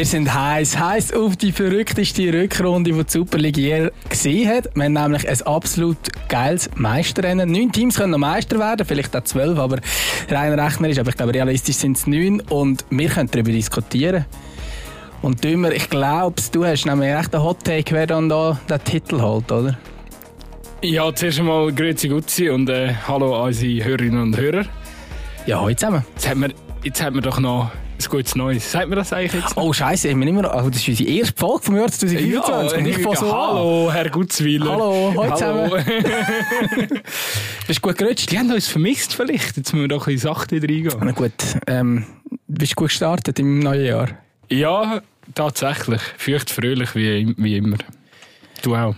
Wir sind heiß auf die verrückteste Rückrunde, die die Superliga je gesehen hat. Wir haben nämlich ein absolut geiles Meisterrennen. 9 Teams können noch Meister werden, vielleicht auch 12, aber rein rechnerisch, aber ich glaube realistisch sind es 9 und wir können darüber diskutieren. Und Dümmer, ich glaube, du hast nämlich echt einen Hot-Take, wer dann da den Titel holt, oder? Ja, zuerst einmal grüezi Gutzi und hallo an unsere Hörerinnen und Hörer. Ja, heute zusammen. Jetzt haben wir doch noch ein gutes Neues. Sagt mir das eigentlich jetzt? Oh Scheiße, haben wir nicht mehr. Also das ist unsere erste Folge vom Jahr 2024. Und ich fange so hallo, an. Herr Gutzwiller. Hallo, heute zusammen. Bist du gut gerutscht? Die haben uns vermisst vielleicht. Jetzt müssen wir doch ein bisschen sachte reingehen. Na gut, bist du gut gestartet im neuen Jahr? Ja, tatsächlich. Feuchtfröhlich wie immer. Du auch?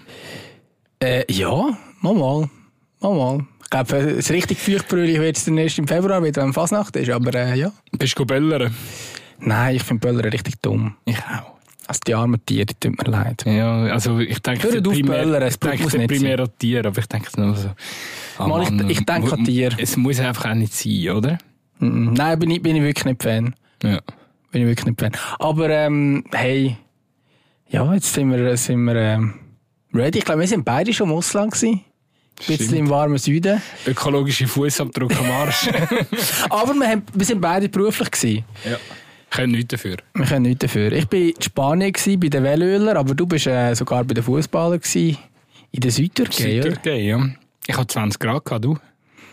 Ja, mal. Ich glaube, das richtig feuchtfröhlich wird es dann erst im Februar wieder, wenn Fasnacht ist, aber ja. Bist du böllern? Nein, ich finde Böllern richtig dumm. Ich auch. Also die armen Tiere, die tut mir leid. Ja, also ich denke primär an Tiere, aber ich denke nur so... Ich denke an Tiere. Es muss einfach auch nicht sein, oder? Nein, bin ich wirklich nicht Fan. Ja. Bin ich wirklich nicht Fan. Aber hey, ja, jetzt sind wir ready. Ich glaube, wir sind beide schon im Ausland gewesen. Ein bisschen im warmen Süden. Ökologische Fußabdruck am Arsch. Aber wir sind beide beruflich gewesen. Ja. Wir können nichts dafür. Ich war in Spanien bei den Velöler, aber du bist sogar bei den Fußballern in der Südtürkei, oder? Südtürkei, ja. Ich hatte 20 Grad gehabt, du?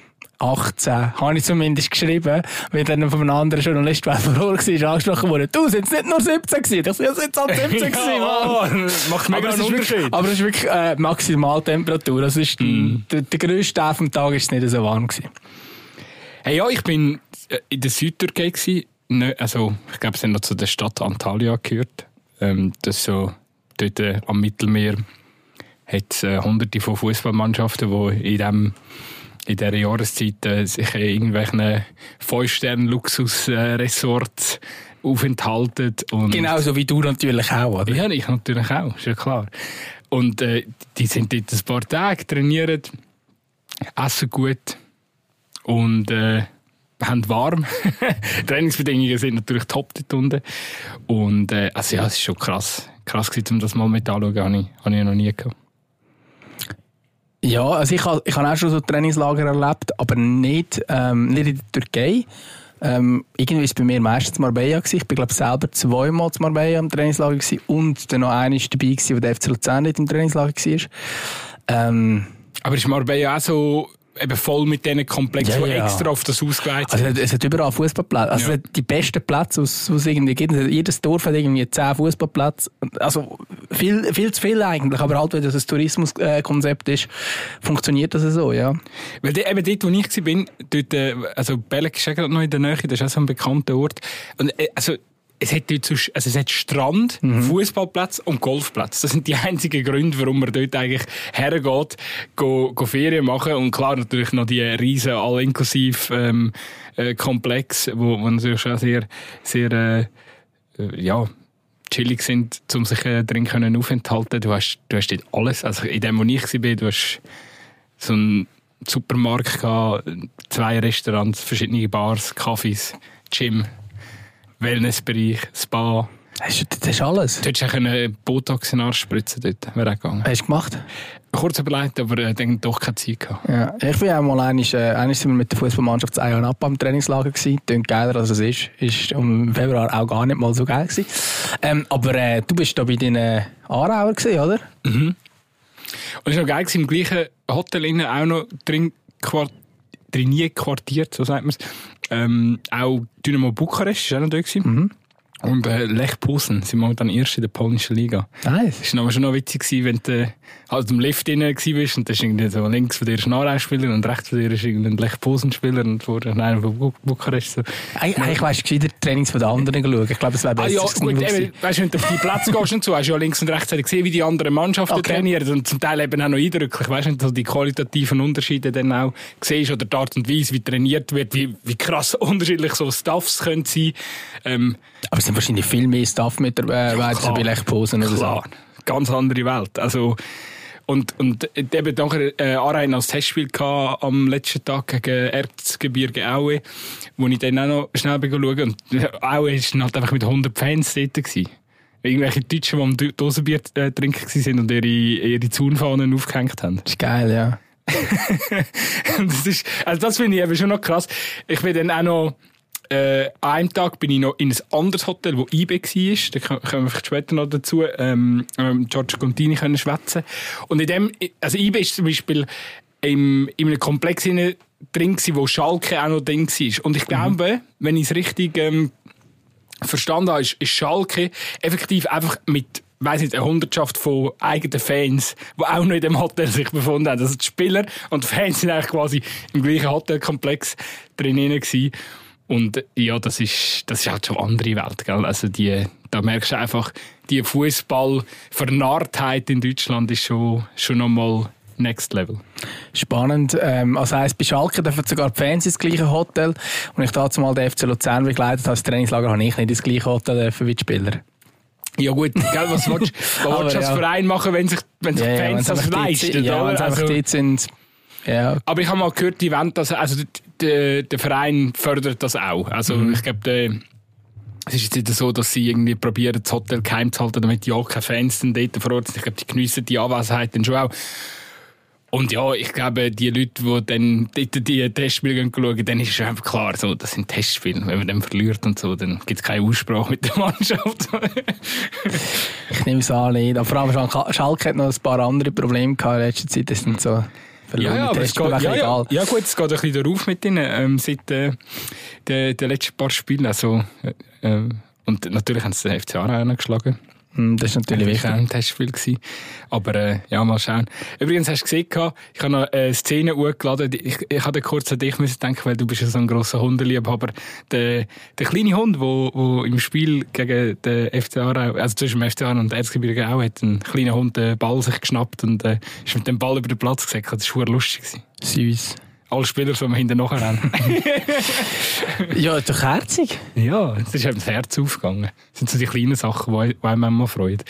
18, habe ich zumindest geschrieben, weil dann von einem anderen Journalist, der vor Ort war, angesprochen wurde. Du, sind es nicht nur 17 gewesen? Ich sage, es sind halt 17 gewesen, Mann. Macht mega einen Unterschied. Aber es ist wirklich Maximaltemperatur. Das ist der grösste Teil vom Tag ist es nicht so warm gewesen. Hey, ja, ich bin in der Südtürkei gewesen. Also, ich glaube, es haben noch zu der Stadt Antalya gehört. Das ist so, dort am Mittelmeer hat es hunderte von Fußballmannschaften, die in dieser Jahreszeit sich in irgendwelchen 5-Sterne-Luxus-Resorts aufenthalten. Und genauso wie du natürlich auch, oder? Ja, ich natürlich auch, ist ja klar. Und die sind dort ein paar Tage, trainieren, essen gut und haben warm. Trainingsbedingungen sind natürlich top dort unten. Und also ja, es ist schon krass gewesen, um das mal mit anzuschauen, habe ich noch nie gehabt. Ja, also ich habe auch schon so Trainingslager erlebt, aber nicht in der Türkei. Irgendwie war es bei mir meistens Marbella gewesen. Ich bin, glaube ich, selber 2-mal in Marbella im Trainingslager gewesen und dann noch einer dabei gewesen, wo der FC Luzern nicht im Trainingslager war. Aber ist Marbella auch so eben voll mit diesen Komplexen, die extra auf das ausgelegt sind? Also es hat überall Fußballplätze. Also die besten Plätze, was es irgendwie gibt. Jedes Dorf hat irgendwie 10 Fußballplätze. Also viel zu viel eigentlich. Aber halt, wenn das ein Tourismuskonzept ist, funktioniert das so, ja. Weil eben dort, wo ich war, dort, also Belek ist ja gerade noch in der Nähe, das ist auch so ein bekannter Ort. Und also es hat dort es hat Strand, Fußballplatz und Golfplatz. Das sind die einzigen Gründe, warum man dort eigentlich hergeht, go Ferien machen. Und klar, natürlich noch die riesen All-Inklusiv Komplex, wo natürlich schon sehr, sehr, chillig sind, um sich drin können aufenthalten. Du hast dort alles. Also in dem, wo ich war, du hast so einen Supermarkt gehabt, 2 Restaurants, verschiedene Bars, Cafés, Gym, Wellnessbereich, Spa. Das ist alles. Du hättest auch Botox in den Arsch spritzen dort. Wäre auch gegangen. Hast du gemacht? Kurz überlegt, aber dann doch keine Zeit gehabt. Ja, ich bin auch mal einmal sind wir mit der Fußballmannschaft zu Ayia Napa am Trainingslager gewesen. Klingt geiler als es ist. Ist im Februar auch gar nicht mal so geil gewesen. Aber du bist da bei deinen Aarauer gewesen, oder? Mhm. Und es war noch geil gewesen, im gleichen Hotel innen auch noch drin quartiert, so sagt man es. Auch Dynamo Bukarest war auch noch da gewesen. Und Lech Posen sind momentan erst in der polnischen Liga. Nice. Das war schon noch witzig gewesen, wenn du halt im Lift drin warst und da ist irgendwie so links von dir ein Aarau-Spieler und rechts von dir ist irgendein Lech Posen-Spieler und vor einer von Bukarest. So. Eigentlich weisst du gescheiter die Trainings von den anderen schauen. Ich glaube, es wäre besser. Ja, gut, weißt du, wenn du auf die Plätze gehst und so, hast du ja links und rechts gesehen, wie die anderen Mannschaften trainieren und zum Teil eben auch noch eindrücklich. Weißt du, wenn du die qualitativen Unterschiede dann auch siehst oder die Art und Weise, wie trainiert wird, wie krass unterschiedlich so Staffs können sein. Aber es sind wahrscheinlich viel mehr Staff-Mitarbeiter bei Lech Posen oder so. Ganz andere Welt. Also, und eben nachher Aarau als Testspiel am letzten Tag gegen Erzgebirge Aue, wo ich dann auch noch schnell schauen. Und Aue war halt einfach mit 100 Fans dort gewesen. irgendwelche Deutschen, die am Dosenbier trinken waren und ihre Zaunfahnen aufgehängt haben. Das ist geil, ja. Das finde ich eben schon noch krass. Ich bin dann auch noch, an einem Tag bin ich noch in ein anderes Hotel, wo IB war. Da kommen wir vielleicht später noch dazu, Giorgio Contini können schwätzen. Und in dem, also IB ist zum Beispiel in einem Komplex drin, wo Schalke auch noch drin war. Und ich glaube, wenn ich es richtig verstanden habe, ist Schalke effektiv einfach mit, weiss nicht, eine Hundertschaft von eigenen Fans, die auch noch in dem Hotel sich befunden haben. Also die Spieler und die Fans sind eigentlich quasi im gleichen Hotelkomplex drinnen gewesen. Und ja, das ist halt schon eine andere Welt, gell? Also da merkst du einfach, die Fußball-Vernarrtheit in Deutschland ist schon nochmal Next Level. Spannend. Also heisst, bei Schalke dürfen sogar die Fans ins gleiche Hotel. Und ich dazu mal den FC Luzern begleitet habe, das Trainingslager habe ich nicht ins gleiche Hotel dürfen wie die Spieler. Ja gut, gell, was willst du als Verein machen, wenn sich die Fans das leisten? Ja, wenn sie einfach dort sind. Ja. Aber ich habe mal gehört, die wollen das, also der Verein fördert das auch. Also ich glaube, es ist jetzt nicht so, dass sie irgendwie probieren, das Hotel geheim zu halten, damit ja keine Fans dann dort vor Ort sind. Ich glaube, die geniessen die Anwesenheit dann schon auch. Und ja, ich glaube, die Leute, die dann dort die Testspiele schauen, dann ist es einfach klar, so, das sind Testspiele. Wenn man dann verliert und so, dann gibt es keine Aussprache mit der Mannschaft. Ich nehme es an, nicht. Aber vor allem Schalke hat noch ein paar andere Probleme gehabt in letzter Zeit. Das sind so ja, aber es geht, ja gut, es geht ein bisschen darauf mit ihnen, seit den letzten paar Spielen. Also, und natürlich haben sie den FC Aarau geschlagen. Das ist natürlich wichtig. Das war auch ein Testspiel gewesen. Aber ja, mal schauen. Übrigens, hast du gesehen, ich habe noch eine Szene hochgeladen. Ich hatte kurz an dich denken, weil du bist ja so ein grosser Hundeliebhaber. Der kleine Hund, der im Spiel gegen den FC Aarau, also zwischen dem FC Aarau und Erzgebirge auch, hat ein kleiner Hund den Ball sich geschnappt und ist mit dem Ball über den Platz gesäckelt. Das war lustig. Süß. Alle Spieler sollen hinten nachrennen. Ja, ist doch herzig. Ja, es ist eben das Herz aufgegangen. Das sind so die kleinen Sachen, die einem immer freuen.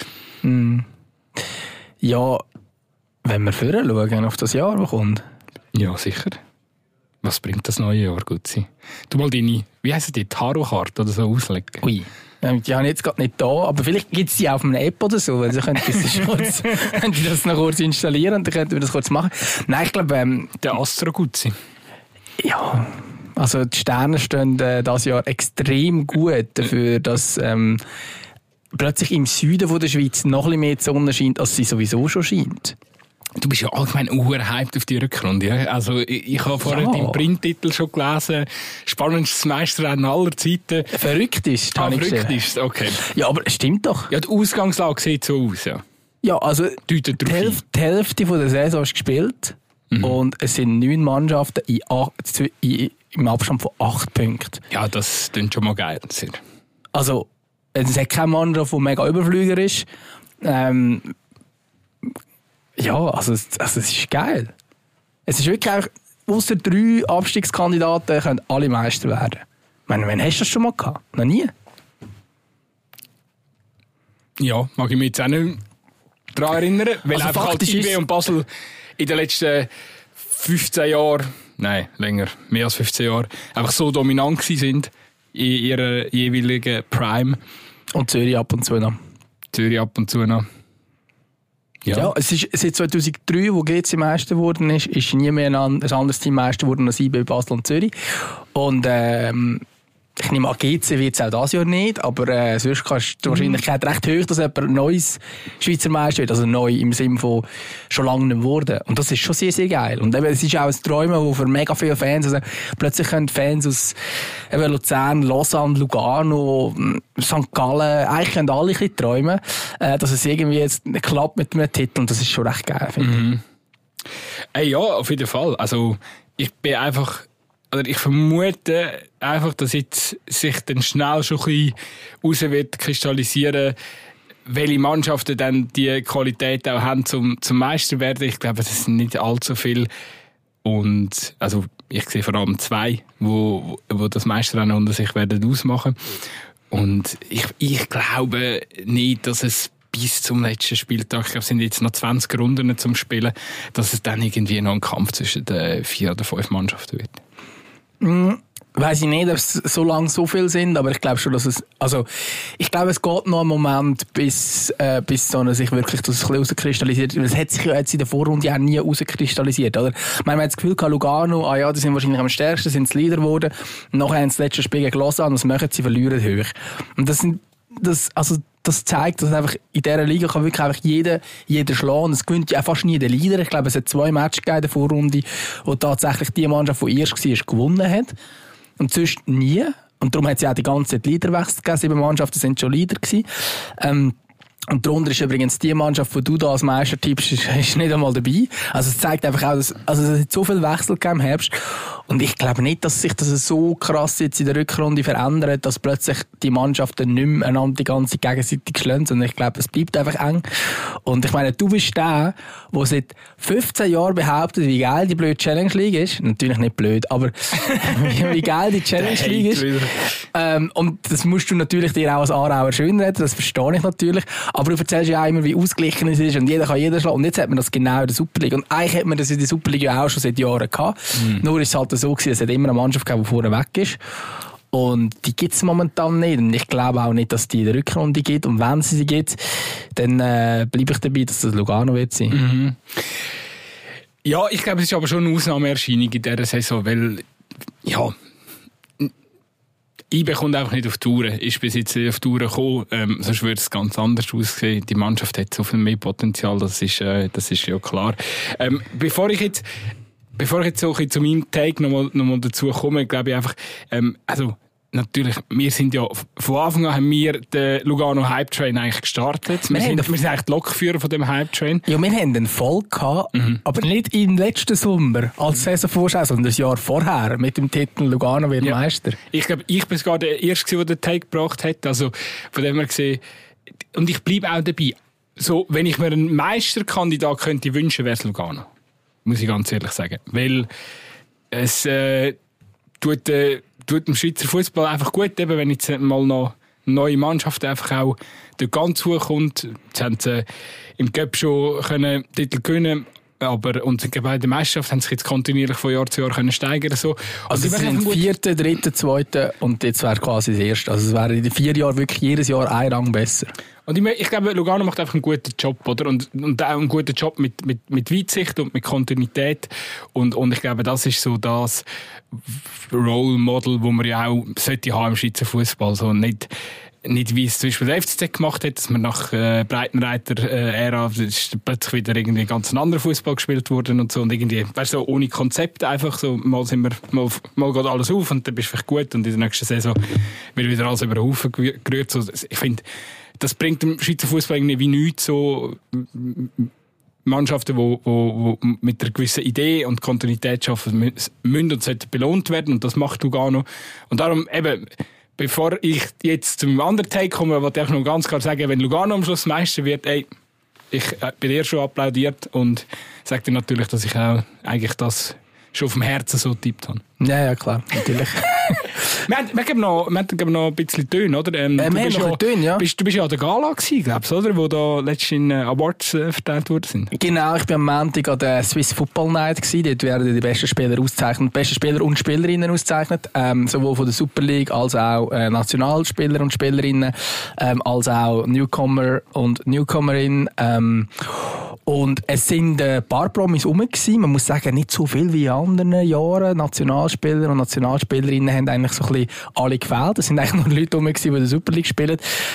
Ja, wenn wir vorher schauen auf das Jahr, das kommt. Ja, sicher. Was bringt das neue Jahr, Gutzi? Du mal deine, wie heisst die, Tarotkarte oder so auslegen? Ui. Die habe ich jetzt gerade nicht da, aber vielleicht gibt es die auf einer App oder so, weil sie können das noch kurz installieren und dann könnten wir das kurz machen. Nein, ich glaube... der Astro Gutzi. Ja, also die Sterne stehen dieses Jahr extrem gut dafür, dass plötzlich im Süden von der Schweiz noch ein bisschen mehr die Sonne scheint, als sie sowieso schon scheint. Du bist ja allgemein hyped auf die Rückrunde. Ja? Also ich habe vorher den Printtitel schon gelesen. Spannendstes Meisterrennen aller Zeiten. Verrückt ist. Verrückt ist, okay. Ja, aber es stimmt doch. Ja, die Ausgangslage sieht so aus, ja. Ja, also die Hälfte von der Saison ist gespielt und es sind 9 Mannschaften im Abstand von 8 Punkten. Ja, das klingt schon mal geil. Also, es hat keine Mannschaft, die mega Überflüger ist. Ja, also es ist geil. Es ist wirklich einfach, ausser 3 Abstiegskandidaten können alle Meister werden. Ich meine, wann hast du das schon mal gehabt? Noch nie? Ja, mag ich mich jetzt auch nicht daran erinnern. Weil also einfach halt IB und Basel in den letzten 15 Jahren, nein, länger, mehr als 15 Jahren, einfach so dominant gewesen sind in ihrer jeweiligen Prime. Und Zürich ab und zu noch. Ja, es ist seit 2003, wo GC Meister geworden ist nie mehr ein anderes Team Meister geworden als IB, Basel und Zürich. Und ich nehme an, GC wird es auch dieses Jahr nicht, aber sonst ist die Wahrscheinlichkeit recht hoch, dass jemand ein neues Schweizer Meister wird, also neu im Sinne von schon lange nicht geworden. Und das ist schon sehr, sehr geil. Und eben, es ist auch ein Träumen, wo für mega viele Fans, also plötzlich können Fans aus eben Luzern, Lausanne, Lugano, St. Gallen, eigentlich können alle ein bisschen träumen, dass es irgendwie jetzt klappt mit einem Titel und das ist schon recht geil, finde ich. Ja, auf jeden Fall. Also ich bin einfach... Oder ich vermute einfach, dass jetzt sich dann schnell schon ein bisschen raus wird kristallisieren, welche Mannschaften dann die Qualität auch haben zum Meister werden. Ich glaube, das sind nicht allzu viele. Und also ich sehe vor allem 2, wo das Meisterrennen unter sich werden ausmachen. Und ich glaube nicht, dass es bis zum letzten Spieltag, ich glaube, es sind jetzt noch 20 Runden zum Spielen, dass es dann irgendwie noch ein Kampf zwischen den 4 oder 5 Mannschaften wird. weiss ich nicht, ob es so lange so viel sind, aber ich glaube schon, dass es, also, ich glaube, es geht noch einen Moment, bis so sich wirklich das ein bisschen rauskristallisiert. Es hat sich ja jetzt in der Vorrunde auch nie rauskristallisiert, oder? Ich meine, man hat das Gefühl gehabt, Lugano, die sind wahrscheinlich am stärksten, sind Leader geworden. Nachher haben sie das letzte Spiel gegen Lausanne, das machen sie, verlieren hoch. Und das zeigt, dass einfach in dieser Liga kann wirklich einfach jeder schlagen. Es gewinnt ja fast nie der Leader. Ich glaube, es hat 2 Matches gegeben in der Vorrunde, wo tatsächlich die Mannschaft, die erst war, gewonnen hat. Und sonst nie. Und darum hat es ja auch die ganze Zeit Leaderwechsel gegeben. 7 Mannschaften sind schon Leader gewesen. Und darunter ist übrigens die Mannschaft, die du da als Meister tippst, ist nicht einmal dabei. Also es zeigt einfach auch, dass, es hat so viel Wechsel gegeben im Herbst. Und ich glaube nicht, dass sich das so krass jetzt in der Rückrunde verändert, dass plötzlich die Mannschaften nicht mehr einander die ganze Zeit gegenseitig schlagen, sondern ich glaube, es bleibt einfach eng. Und ich meine, du bist der seit 15 Jahren behauptet, wie geil die blöde Challenge League ist. Natürlich nicht blöd, aber wie geil die Challenge League ist. Und das musst du natürlich dir auch als Aarauer schönreden, das verstehe ich natürlich. Aber du erzählst ja auch immer, wie ausgeglichen es ist und jeder kann jeder schlagen. Und jetzt hat man das genau in der Superliga. Und eigentlich hat man das in der Superliga auch schon seit Jahren gehabt. Nur ist es halt so gewesen, es hat immer eine Mannschaft gegeben, die vorne weg ist. Und die gibt es momentan nicht. Und ich glaube auch nicht, dass die in der Rückrunde gibt. Und wenn sie gibt, dann bleibe ich dabei, dass das Lugano wird sein. Mhm. Ja, ich glaube, es ist aber schon eine Ausnahmeerscheinung in dieser Saison, weil, ja, IB kommt einfach nicht auf die Touren. Ist bis jetzt auf die Touren gekommen, sonst würde es ganz anders aussehen. Die Mannschaft hat so viel mehr Potenzial, das ist ja klar. Bevor ich jetzt so zu meinem Take nochmal dazu komme, glaube ich einfach, natürlich, wir sind ja, von Anfang an haben wir den Lugano Hype Train eigentlich gestartet. Wir sind eigentlich die Lokführer von dem Hype Train. Ja, wir haben einen Fall gehabt, aber nicht im letzten Sommer als Saisonvorschau, sondern das Jahr vorher mit dem Titel Lugano wird Meister. Ich glaube, ich bin sogar der Erste, der den Take gebracht hat. Also, von dem her gesehen, und ich bleibe auch dabei. So, wenn ich mir einen Meisterkandidat könnte wünschen, wäre es Lugano. Muss ich ganz ehrlich sagen. Weil es tut dem Schweizer Fußball einfach gut, eben, wenn jetzt mal noch eine neue Mannschaft einfach auch dort ganz hochkommt. Jetzt haben sie im Cup schon können Titel gewinnen, aber und bei der Meisterschaft haben sich jetzt kontinuierlich von Jahr zu Jahr können steigern. So. Also es sind 4., 3., 2. und jetzt wäre quasi das erste. Also es wäre in den 4 Jahren wirklich jedes Jahr ein Rang besser. Und ich glaube, Lugano macht einfach einen guten Job, oder? Und auch einen guten Job mit Weitsicht und mit Kontinuität. Und ich glaube, das ist so das Role Model, wo man ja auch sollte haben im Schweizer Fußball. So nicht wie es zum Beispiel der FCZ gemacht hat, dass man nach Breitenreiter-Ära ist plötzlich wieder irgendwie ganz ein anderer Fußball gespielt worden und so. Und irgendwie, weißt du, so ohne Konzept einfach so, mal geht alles auf und dann bist du vielleicht gut und in der nächsten Saison wird wieder alles über den Haufen gerührt. So, ich finde, das bringt dem Schweizer Fußball irgendwie wie nichts, so Mannschaften, die mit einer gewissen Idee und Kontinuität arbeiten, müssen und sollten belohnt werden. Und das macht Lugano. Und darum eben, bevor ich jetzt zum anderen Take komme, wollte ich noch ganz klar sagen, wenn Lugano am Schluss Meister wird, ich bin dir schon applaudiert und sage dir natürlich, dass ich auch eigentlich das schon auf dem Herzen so getippt habe. Ja, klar, natürlich. wir haben noch ein bisschen Töne, oder? Du bist ja an der Gala gewesen, glaubst du, oder? Wo da letztens Awards verteilt worden sind. Genau, ich war am Montag an der Swiss Football Night gewesen. Dort werden die besten Spieler ausgezeichnet, besten Spieler und Spielerinnen ausgezeichnet. Sowohl von der Super League als auch Nationalspieler und Spielerinnen, als auch Newcomer und Newcomerin. Und es sind ein paar Promis rum gewesen. Man muss sagen, nicht so viel wie in anderen Jahren. Nationalspieler und Nationalspielerinnen haben eigentlich so ein bisschen alle gefehlt. Es sind eigentlich nur Leute rum gewesen, die in der Super League spielen.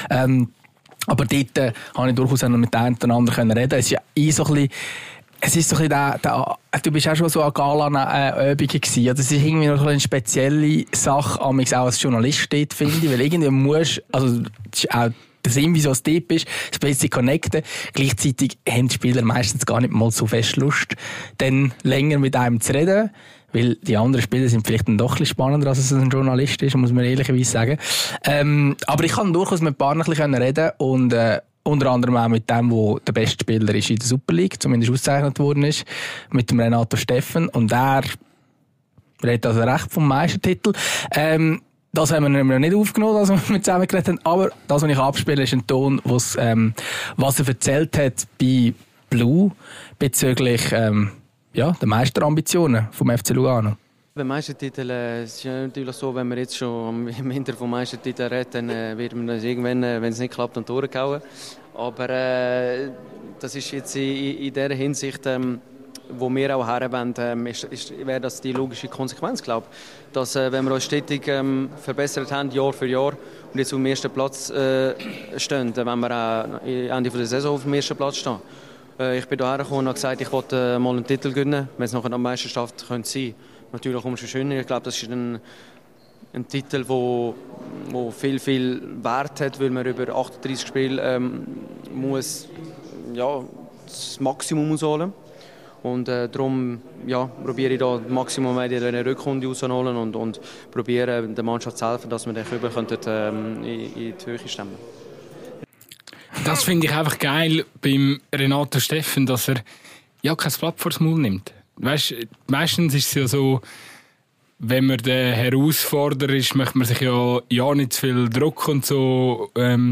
Aber dort habe ich durchaus auch noch mit einem oder anderen reden. Es ist ja so ein bisschen, es ist so ein bisschen du bist auch schon so an Gala-Übungen gewesen. Das ist irgendwie noch eine spezielle Sache, auch als Journalist steht, finde ich. Weil irgendwie musst, also, das ist auch der Sinn, wieso es dort ist, das bisschen connecten. Gleichzeitig haben die Spieler meistens gar nicht mal so fest Lust, dann länger mit einem zu reden. Weil die anderen Spieler sind vielleicht dann doch ein bisschen spannender, als es ein Journalist ist, muss man ehrlicherweise sagen. Aber ich kann durchaus mit ein paar ein bisschen reden und unter anderem auch mit dem, der der beste Spieler ist in der Super League, zumindest ausgezeichnet worden ist, mit dem Renato Steffen. Und er redet also recht vom Meistertitel. Das haben wir nicht aufgenommen, als wir zusammen geredet haben. Aber das, was ich abspiele, ist ein Ton, was er erzählt hat bei Blue bezüglich der Meisterambitionen vom FC Lugano. Beim Meistertitel es ist natürlich so, wenn wir jetzt schon im Hinter vom Meistertitel reden, dann wird man das irgendwann, wenn es nicht klappt, dann durchgehauen. Aber das ist jetzt in der Hinsicht, wo wir auch herwollen, wäre das die logische Konsequenz, glaube ich. Dass, wenn wir uns stetig verbessert haben, Jahr für Jahr, und jetzt auf dem ersten Platz stehen, dann wollen wir auch Ende der Saison auf dem ersten Platz stehen. Ich bin hierher gekommen und habe gesagt, ich wollte mal einen Titel gewinnen, wenn es nachher eine Meisterschaft könnte sein. Natürlich umso schöner. Ich glaube, das ist ein Titel, wo viel, viel Wert hat, weil man über 38 Spiele muss, das Maximum ausholen. Und darum probiere ich da das Maximum in der Rückrunde rauszuholen und probiere der Mannschaft zu helfen, dass wir den Kübel in die Höhe stemmen. Das finde ich einfach geil beim Renato Steffen, dass er kein Blatt vors Maul nimmt. Weißt, meistens ist es ja so, wenn man der Herausforderer ist, möchte man sich ja nicht zu viel Druck und so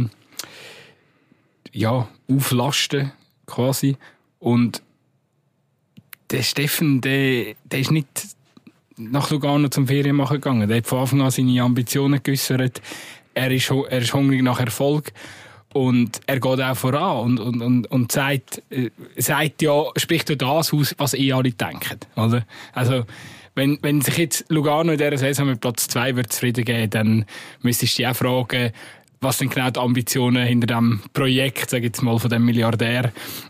auflasten quasi. Und der Steffen, der ist nicht nach Lugano zum Ferienmachen gegangen. Der hat von Anfang an seine Ambitionen geäussert. Er ist hungrig nach Erfolg. Und er geht auch voran und sagt spricht ja das aus, was alle denken. Oder? Also, wenn sich jetzt Lugano in dieser Saison mit Platz 2 zufrieden geben, dann müsstest du dich auch fragen, was denn genau die Ambitionen hinter diesem Projekt, sage ich jetzt mal, von dem Milliardär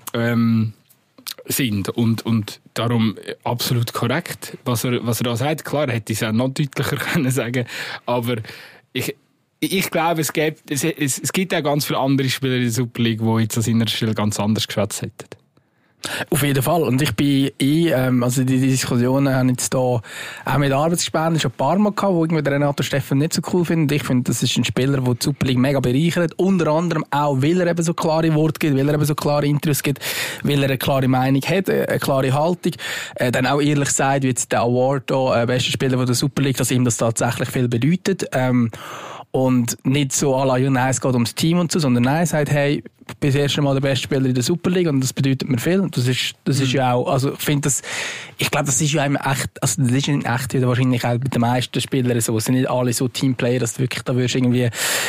sind. Und darum absolut korrekt, was er da sagt. Klar, er hätte es auch noch deutlicher können sagen, aber ich glaube, es gibt auch ganz viele andere Spieler in der Super League, die jetzt an seiner Stelle ganz anders geschwätzt hätten. Auf jeden Fall. Und ich bin also die Diskussionen haben jetzt da auch mit Arbeitsgespenden schon ein paar Mal gehabt, wo irgendwie der Renato Steffen nicht so cool findet. Ich finde, das ist ein Spieler, der die Super League mega bereichert. Unter anderem auch, weil er eben so klare Worte gibt, weil er eben so klare Interviews gibt, weil er eine klare Meinung hat, eine klare Haltung. Dann auch ehrlich sagt, wie jetzt der Award da, bester Spieler der Super League, dass ihm das tatsächlich viel bedeutet. Und nicht so à la es geht ums Team und so, sondern nein, sagt, hey, ich bin das erste Mal der beste Spieler in der Super League und das bedeutet mir viel. Das ist ja auch, also ich glaube, das ist ja echt, also das ist in echt wieder wahrscheinlich auch mit den meisten Spielern so. Es sind nicht alle so Teamplayer, dass du wirklich da würdest irgendwie,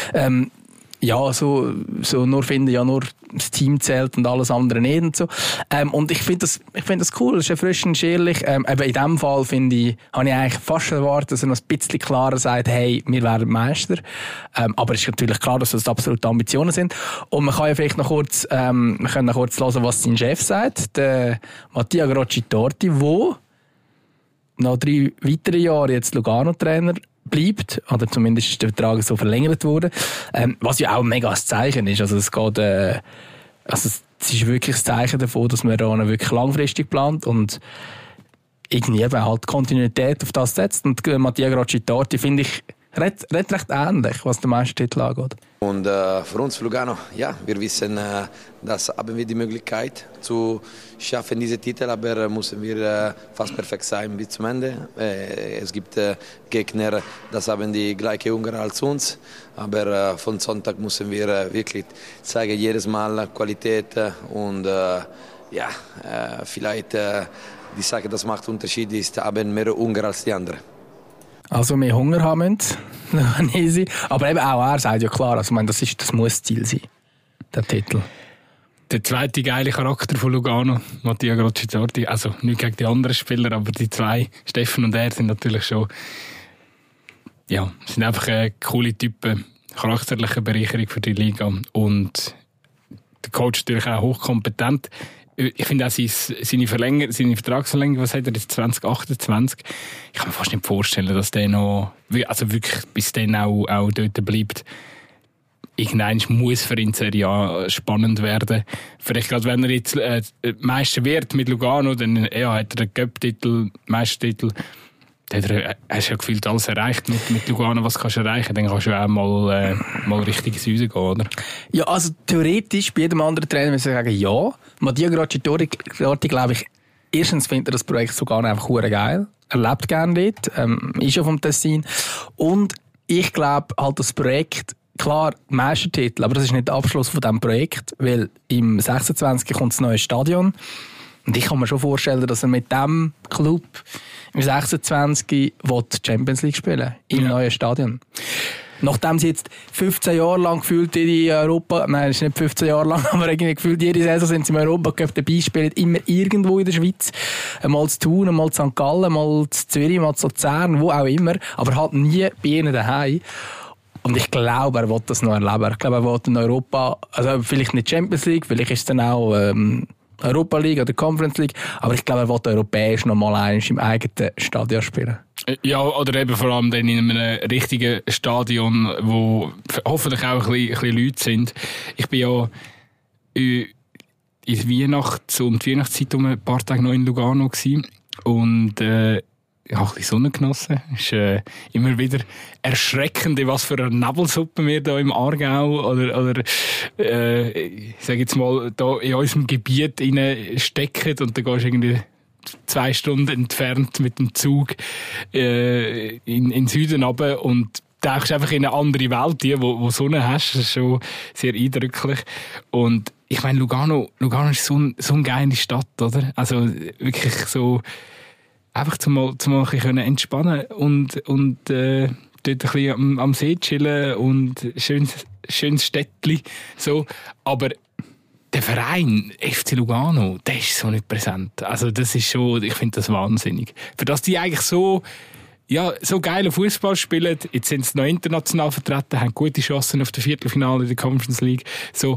so nur finden, nur das Team zählt und alles andere nicht und so. Und ich finde das cool, das ist erfrischend, ehrlich. Aber in dem Fall habe ich eigentlich fast erwartet, dass er noch ein bisschen klarer sagt, hey, wir werden Meister. Aber es ist natürlich klar, dass das absolute Ambitionen sind. Und man kann ja vielleicht noch kurz, hören, was sein Chef sagt, der Mattia Grocci-Torti, der noch 3 weitere Jahre jetzt Lugano-Trainer bleibt, oder zumindest ist der Vertrag so verlängert worden, was ja auch mega ein Zeichen ist. Also es geht, es ist wirklich ein Zeichen davon, dass man da wirklich langfristig plant und irgendwie eben halt Kontinuität auf das setzt. Und Mattia Grocci-Torti finde ich recht ähnlich, was den Meistertitel angeht. Und für uns Lugano, ja, wir wissen, dass haben wir die Möglichkeit zu schaffen diese Titel, aber müssen wir fast perfekt sein bis zum Ende. Es gibt Gegner, das haben die gleiche Hunger als uns, aber von Sonntag müssen wir wirklich zeigen jedes Mal Qualität und vielleicht die Sache, das macht Unterschied ist, haben mehr Hunger als die anderen. Also mehr Hunger haben wir, aber eben auch er sagt ja klar, also ich meine, das muss Ziel sein, der Titel. Der zweite geile Charakter von Lugano, Mattia Grocci-Torti, also nicht gegen die anderen Spieler, aber die zwei, Steffen und er, sind natürlich schon, sind einfach coole Typen, charakterliche Bereicherung für die Liga und der Coach ist natürlich auch hochkompetent. Ich finde auch seine Vertragsverlängerung, was hat er jetzt, 2028? Ich kann mir fast nicht vorstellen, dass der noch, also wirklich bis dann auch dort bleibt. Irgendwann muss für ihn Serie A spannend werden. Vielleicht gerade, wenn er jetzt Meister wird mit Lugano, dann hat er den Cup-Titel, Meistertitel. Hast ja gefühlt alles erreicht mit Lugano, was kannst du erreichen? Dann kannst du auch mal richtig ins Häuschen gehen, oder? Ja, also theoretisch bei jedem anderen Trainer müssen wir sagen, ja. Mattia Grocci-Torti, glaube ich, erstens findet er das Projekt Lugano einfach verdammt geil. Er lebt gerne dort, ist ja vom Tessin. Und ich glaube halt, das Projekt, klar, Meistertitel, aber das ist nicht der Abschluss von diesem Projekt, weil im 26. kommt das neue Stadion. Und ich kann mir schon vorstellen, dass er mit diesem Club im 26 die Champions League spielen im neuen Stadion. Nachdem sie jetzt 15 Jahre lang gefühlt in Europa, nein, es ist nicht 15 Jahre lang, aber irgendwie gefühlt jede Saison sind sie im Europacup dabei, spielen immer irgendwo in der Schweiz. Einmal zu Thun, einmal zu St. Gallen, einmal zu Zürich, einmal zu Luzern, wo auch immer, aber halt nie bei ihnen daheim. Und ich glaube, er will das noch erleben. Ich glaube, er will in Europa, also vielleicht nicht Champions League, vielleicht ist es dann auch Europa League oder Conference League, aber ich glaube, er will europäisch noch mal eins im eigenen Stadion spielen. Ja, oder eben vor allem dann in einem richtigen Stadion, wo hoffentlich auch ein bisschen Leute sind. Ich bin ja in Weihnachts- und Weihnachtszeit ein paar Tage noch in Lugano gewesen und ich habe ein bisschen Sonne genossen. Es ist immer wieder erschreckend, was für eine Nebelsuppe wir da im Aargau oder ich sage jetzt mal, da in unserem Gebiet stecken und dann gehst du irgendwie 2 Stunden entfernt mit dem Zug in den Süden runter und tauchst einfach in eine andere Welt, wo Sonne hast. Das ist schon sehr eindrücklich. Und ich meine, Lugano ist so eine geile Stadt, oder? Also wirklich so einfach zum mal ein bisschen entspannen und dort ein bisschen am See chillen und schönes Städtli, so. Aber der Verein FC Lugano, der ist so nicht präsent. Also das ist schon, ich finde das wahnsinnig. Für das die eigentlich so geile Fußball spielen, jetzt sind sie noch international vertreten, haben gute Chancen auf das Viertelfinale in der Conference League, so,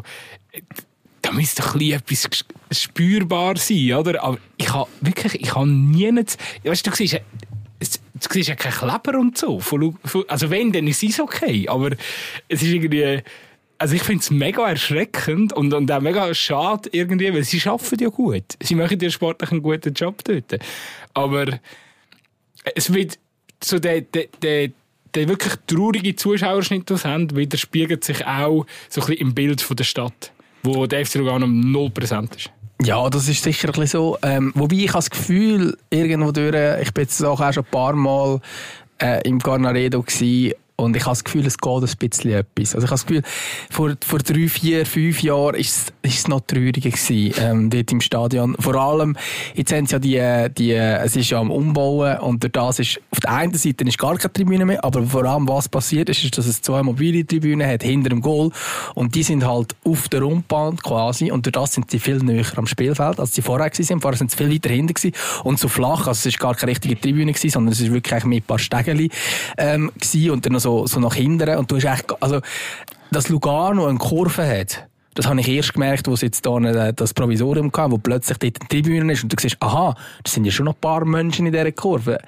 da müsste doch etwas spürbar sein, oder? Aber ich habe nie nicht, weißt du, du siehst ja keinen Kleber und so. Also wenn, dann ist es okay. Aber es ist irgendwie, also ich finde es mega erschreckend und auch mega schade irgendwie, weil sie arbeiten ja gut. Sie machen ja sportlich einen guten Job dort. Aber es wird so der wirklich traurige Zuschauerschnitt, den sie haben, widerspiegelt sich auch so ein bisschen im Bild von der Stadt, wo der FC Lugano 0 präsent ist. Ja, das ist sicher ein bisschen so. Wobei ich habe das Gefühl, irgendwo durch, ich bin jetzt auch schon ein paar Mal im Garnaredo gewesen, und ich habe das Gefühl, es geht ein bisschen etwas. Also ich habe das Gefühl, vor 3, 4, 5 Jahren ist es noch trauriger gewesen, dort im Stadion. Vor allem, jetzt haben sie ja es ist ja am Umbauen und durch das ist, auf der einen Seite ist gar keine Tribüne mehr, aber vor allem, was passiert ist, dass es 2 mobile Tribünen hat, hinter dem Goal, und die sind halt auf der Rundbahn quasi, und durch das sind sie viel näher am Spielfeld, als sie vorher waren. Vorher sind sie viel weiter hinten gewesen und so flach, also es ist gar keine richtige Tribüne gewesen, sondern es ist wirklich mit ein paar Stegeli gewesen und dann noch so nach hinten. Und du hast echt, also, dass Lugano eine Kurve hat, das habe ich erst gemerkt, wo es jetzt da das Provisorium kam, wo plötzlich dort eine Tribüne ist und du siehst, aha, das sind ja schon noch ein paar Menschen in dieser Kurve.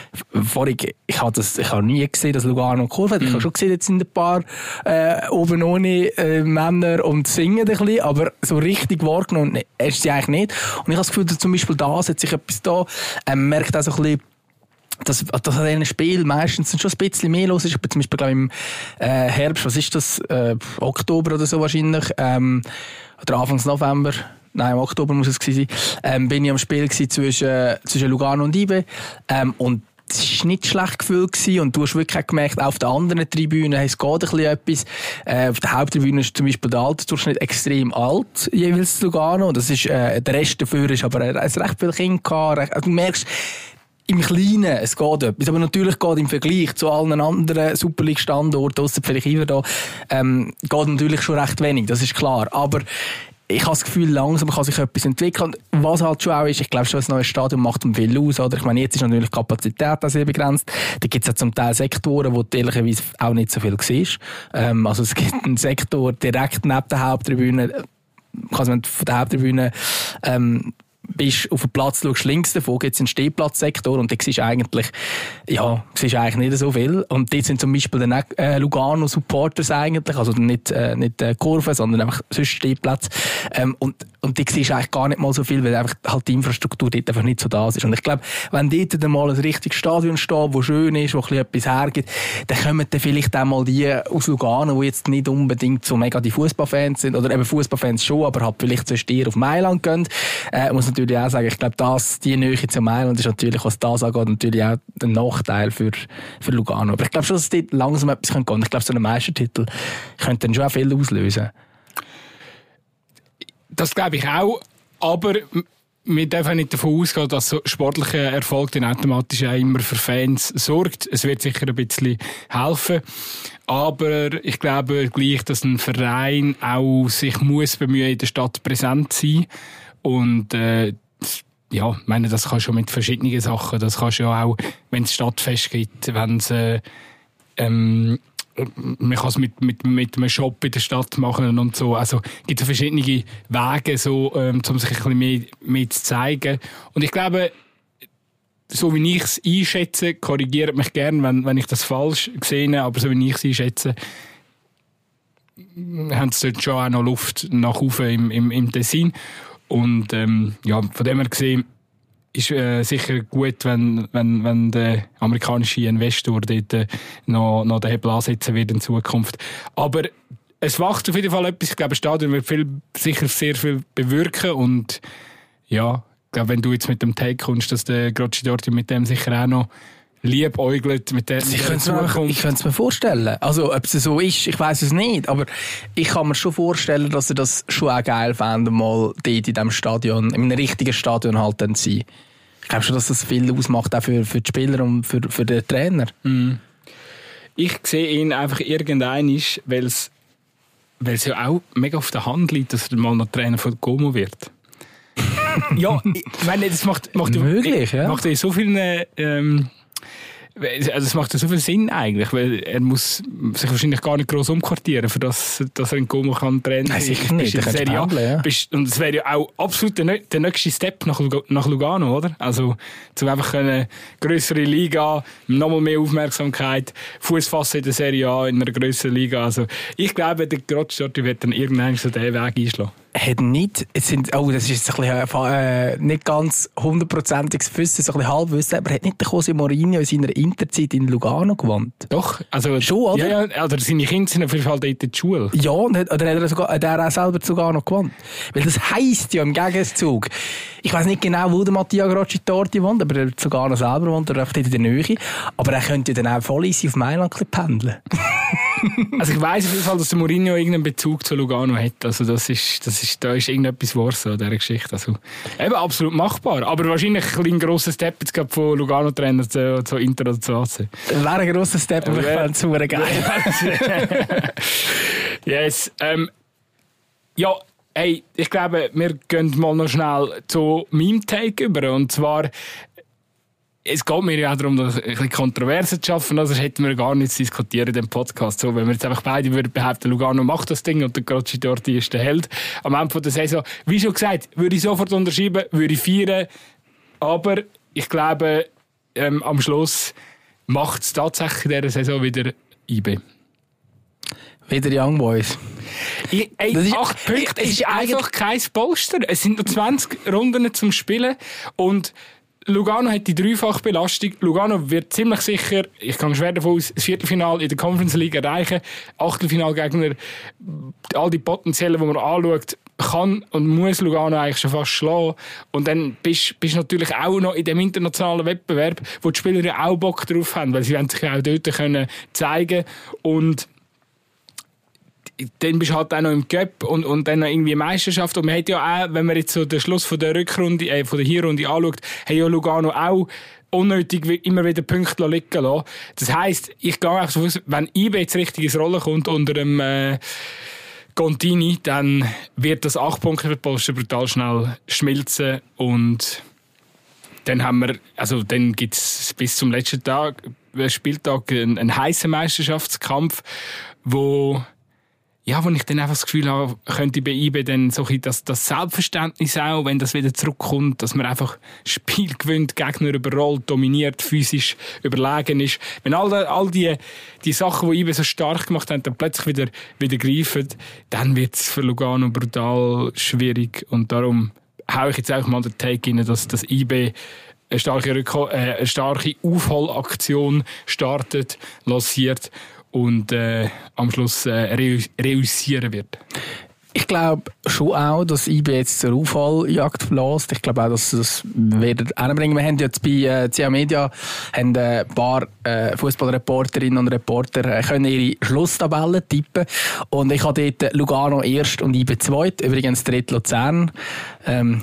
Ich habe nie gesehen, dass Lugano eine Kurve hat. Ich habe schon gesehen, jetzt sind ein paar oben ohne Männer und singen ein bisschen, aber so richtig wahrgenommen ist sie eigentlich nicht. Und ich habe das Gefühl, dass zum Beispiel da hat sich etwas da, merkt auch so ein bisschen, dass an diesen Spielen meistens schon ein bisschen mehr los ist. Ich bin zum Beispiel, glaube ich, im Herbst, was ist das? Oktober oder so wahrscheinlich. Oder Anfangs November. Nein, im Oktober muss es gewesen sein. Bin ich am Spiel gewesen zwischen Lugano und IB. Und es war nicht schlecht gefühlt gewesen, und du hast wirklich gemerkt, auf der anderen Tribüne es geht ein bisschen etwas. Auf der Haupttribüne ist zum Beispiel der Altersdurchschnitt extrem alt, jeweils Lugano. Das ist, der Rest dafür ist aber recht viele Kinder gehabt. Also du merkst, im Kleinen, es geht etwas. Aber natürlich geht im Vergleich zu allen anderen Super League-Standorten, ausser vielleicht Iver geht natürlich schon recht wenig, das ist klar. Aber ich habe das Gefühl, langsam kann sich etwas entwickeln. Und was halt schon auch ist, ich glaube schon, ein neues Stadion macht viel aus, oder? Ich meine, jetzt ist natürlich die Kapazität sehr begrenzt. Da gibt es ja zum Teil Sektoren, wo du ehrlicherweise auch nicht so viel siehst. Also es gibt einen Sektor direkt neben der Haupttribüne, also wenn du von der Haupttribüne bist auf den Platz, schaust links davon, gibt es einen Stehplatzsektor und da siehst du eigentlich nicht so viel. Und dort sind zum Beispiel dann auch Lugano-Supporters eigentlich, also nicht Kurven, sondern einfach sonst Stehplätze. Und da siehst du eigentlich gar nicht mal so viel, weil einfach halt die Infrastruktur dort einfach nicht so da ist. Und ich glaube, wenn dort dann mal ein richtiges Stadion steht, das schön ist, wo ein bisschen etwas hergibt, dann kommen dann vielleicht auch mal die aus Lugano, die jetzt nicht unbedingt so mega die Fußballfans sind, oder eben Fußballfans schon, aber halt vielleicht so Stier auf Mailand gehen. Muss natürlich auch sagen, ich glaube, die Nähe zu Mailand ist natürlich, was das angeht, natürlich auch ein Nachteil für Lugano. Aber ich glaube schon, dass dort langsam etwas gehen kann. Ich glaube, so ein Meistertitel könnte dann schon auch viel auslösen. Das glaube ich auch, aber wir dürfen nicht davon ausgehen, dass so sportlicher Erfolg dann automatisch auch immer für Fans sorgt. Es wird sicher ein bisschen helfen. Aber ich glaube gleich, dass ein Verein auch sich muss bemühen, in der Stadt präsent zu sein. Und ja, ich meine, das kannst du mit verschiedenen Sachen. Das kannst du auch, wenn es Stadtfest gibt, wenn es man kann es mit einem Shop in der Stadt machen und so. Also gibt es verschiedene Wege, so, um sich ein bisschen mehr zu zeigen. Und ich glaube, so wie ich es einschätze, korrigiert mich gerne, wenn ich das falsch sehe, aber so wie ich es einschätze, haben sie dort schon auch noch Luft nach oben im Tessin. Und ja, von dem her gesehen, ist sicher gut, wenn der amerikanische Investor dort noch den Hebel ansetzen wird in Zukunft. Aber es wacht auf jeden Fall etwas. Ich glaube, das Stadion wird sicher sehr viel bewirken. Und ja, ich glaube, wenn du jetzt mit dem Take kommst, dass der Grocchi-Dorti mit dem sicher auch noch liebäugelt mit der Zukunft. Ich könnte es mir vorstellen. Also, ob es so ist, ich weiss es nicht. Aber ich kann mir schon vorstellen, dass er das schon auch geil fände, mal dort in diesem Stadion, in einem richtigen Stadion halt dann zu sein. Ich glaube schon, dass das viel ausmacht, auch für die Spieler und für den Trainer. Ich sehe ihn einfach irgendein, weil es ja auch mega auf der Hand liegt, dass er mal noch Trainer von Como wird. Ja, ich meine, das macht möglich, ja. Macht so viele also es macht ja so viel Sinn eigentlich, weil er muss sich wahrscheinlich gar nicht gross umquartieren, für dass er in Como kann trainieren. Nein, sicher nicht. Und es wäre ja auch absolut der nächste Step nach Lugano, oder? Also, zum einfach eine grössere Liga, nochmal mehr Aufmerksamkeit, Fuß fassen in der Serie A, in einer grösseren Liga. Also, ich glaube, der Grocchi-Dorti wird dann irgendwann so diesen Weg einschlagen. Hat nicht, das ist jetzt ein bisschen, nicht ganz 100%iges Wissen, so ein bisschen Halbwissen, aber hat nicht der José Mourinho in seiner Interzeit in Lugano gewohnt? Doch, also schon, oder? Ja, oder seine Kinder sind auf jeden Fall dort in der Schule. Ja, oder hat er auch selber sogar noch gewohnt? Weil das heisst ja im Gegenzug, ich weiss nicht genau, wo der Mattia Grocchi-Dorti wohnt, aber der Lugano selber wohnt, oder einfach dort in der Nähe. Aber er könnte ja dann auch voll easy auf Mailand pendeln. Also ich weiss auf jeden Fall, dass der Mourinho irgendeinen Bezug zu Lugano hat. Also da ist irgendetwas wahr so an dieser Geschichte. Also eben absolut machbar. Aber wahrscheinlich ein grosser Step jetzt gerade von Lugano-Trainer zu Inter oder zu AC. Das wäre ein grosser Step, aber ich fände es super geil. Yes. Ja, hey, ich glaube, wir gehen mal noch schnell zu meinem Take über. Und zwar, es geht mir ja auch darum, ein bisschen Kontroverse zu schaffen, also hätten wir gar nichts zu diskutieren in dem Podcast. So, wenn wir jetzt einfach beide würden behaupten, Lugano macht das Ding und der Grocchi-Dorti ist der Held. Am Ende der Saison, wie schon gesagt, würde ich sofort unterschreiben, würde ich feiern. Aber ich glaube, am Schluss macht es tatsächlich in dieser Saison wieder IB. Wieder Young Boys. 8 Punkte ist einfach kein Polster. Es sind noch 20 Runden zum Spielen und Lugano hat die Dreifachbelastung. Lugano wird ziemlich sicher, ich kann schwer davon aus, das Viertelfinale in der Conference League erreichen. Achtelfinalgegner, all die Potenziale, die man anschaut, kann und muss Lugano eigentlich schon fast schlagen. Und dann bist du natürlich auch noch in dem internationalen Wettbewerb, wo die Spieler ja auch Bock drauf haben, weil sie wollen sich auch dort können zeigen. Und dann bist du halt auch noch im Cup und dann noch irgendwie Meisterschaft. Und man hat ja auch, wenn man jetzt so den Schluss von der Rückrunde, von der Hinrunde anschaut, hat ja Lugano auch unnötig immer wieder Punkte liegen lassen. Das heisst, ich gehe einfach so aus, wenn IB jetzt richtig ins Rollen kommt unter dem Contini, dann wird das 8 Punkte für Posten brutal schnell schmilzen und dann haben wir, also dann gibt's bis zum letzten Spieltag einen heissen Meisterschaftskampf, wo ich dann einfach das Gefühl habe, könnte bei IB dann so das Selbstverständnis auch, wenn das wieder zurückkommt, dass man einfach Spiel gewinnt, Gegner überrollt, dominiert, physisch überlegen ist. Wenn all die Sachen, die IB so stark gemacht haben, dann plötzlich wieder greifen, dann wird es für Lugano brutal schwierig. Und darum hau ich jetzt einfach mal den Take rein, dass das IB eine starke Aufholaktion startet, lanciert und am Schluss reüssieren wird. Ich glaube schon auch, dass IB jetzt zur Aufholjagd verlässt. Ich glaube auch, dass das wird anbringen. Wir haben jetzt bei CA Media ein paar Fußballreporterinnen und Reporter können ihre Schlusstabellen tippen. Und ich habe dort Lugano erst und IB zweit. Übrigens dritt Luzern.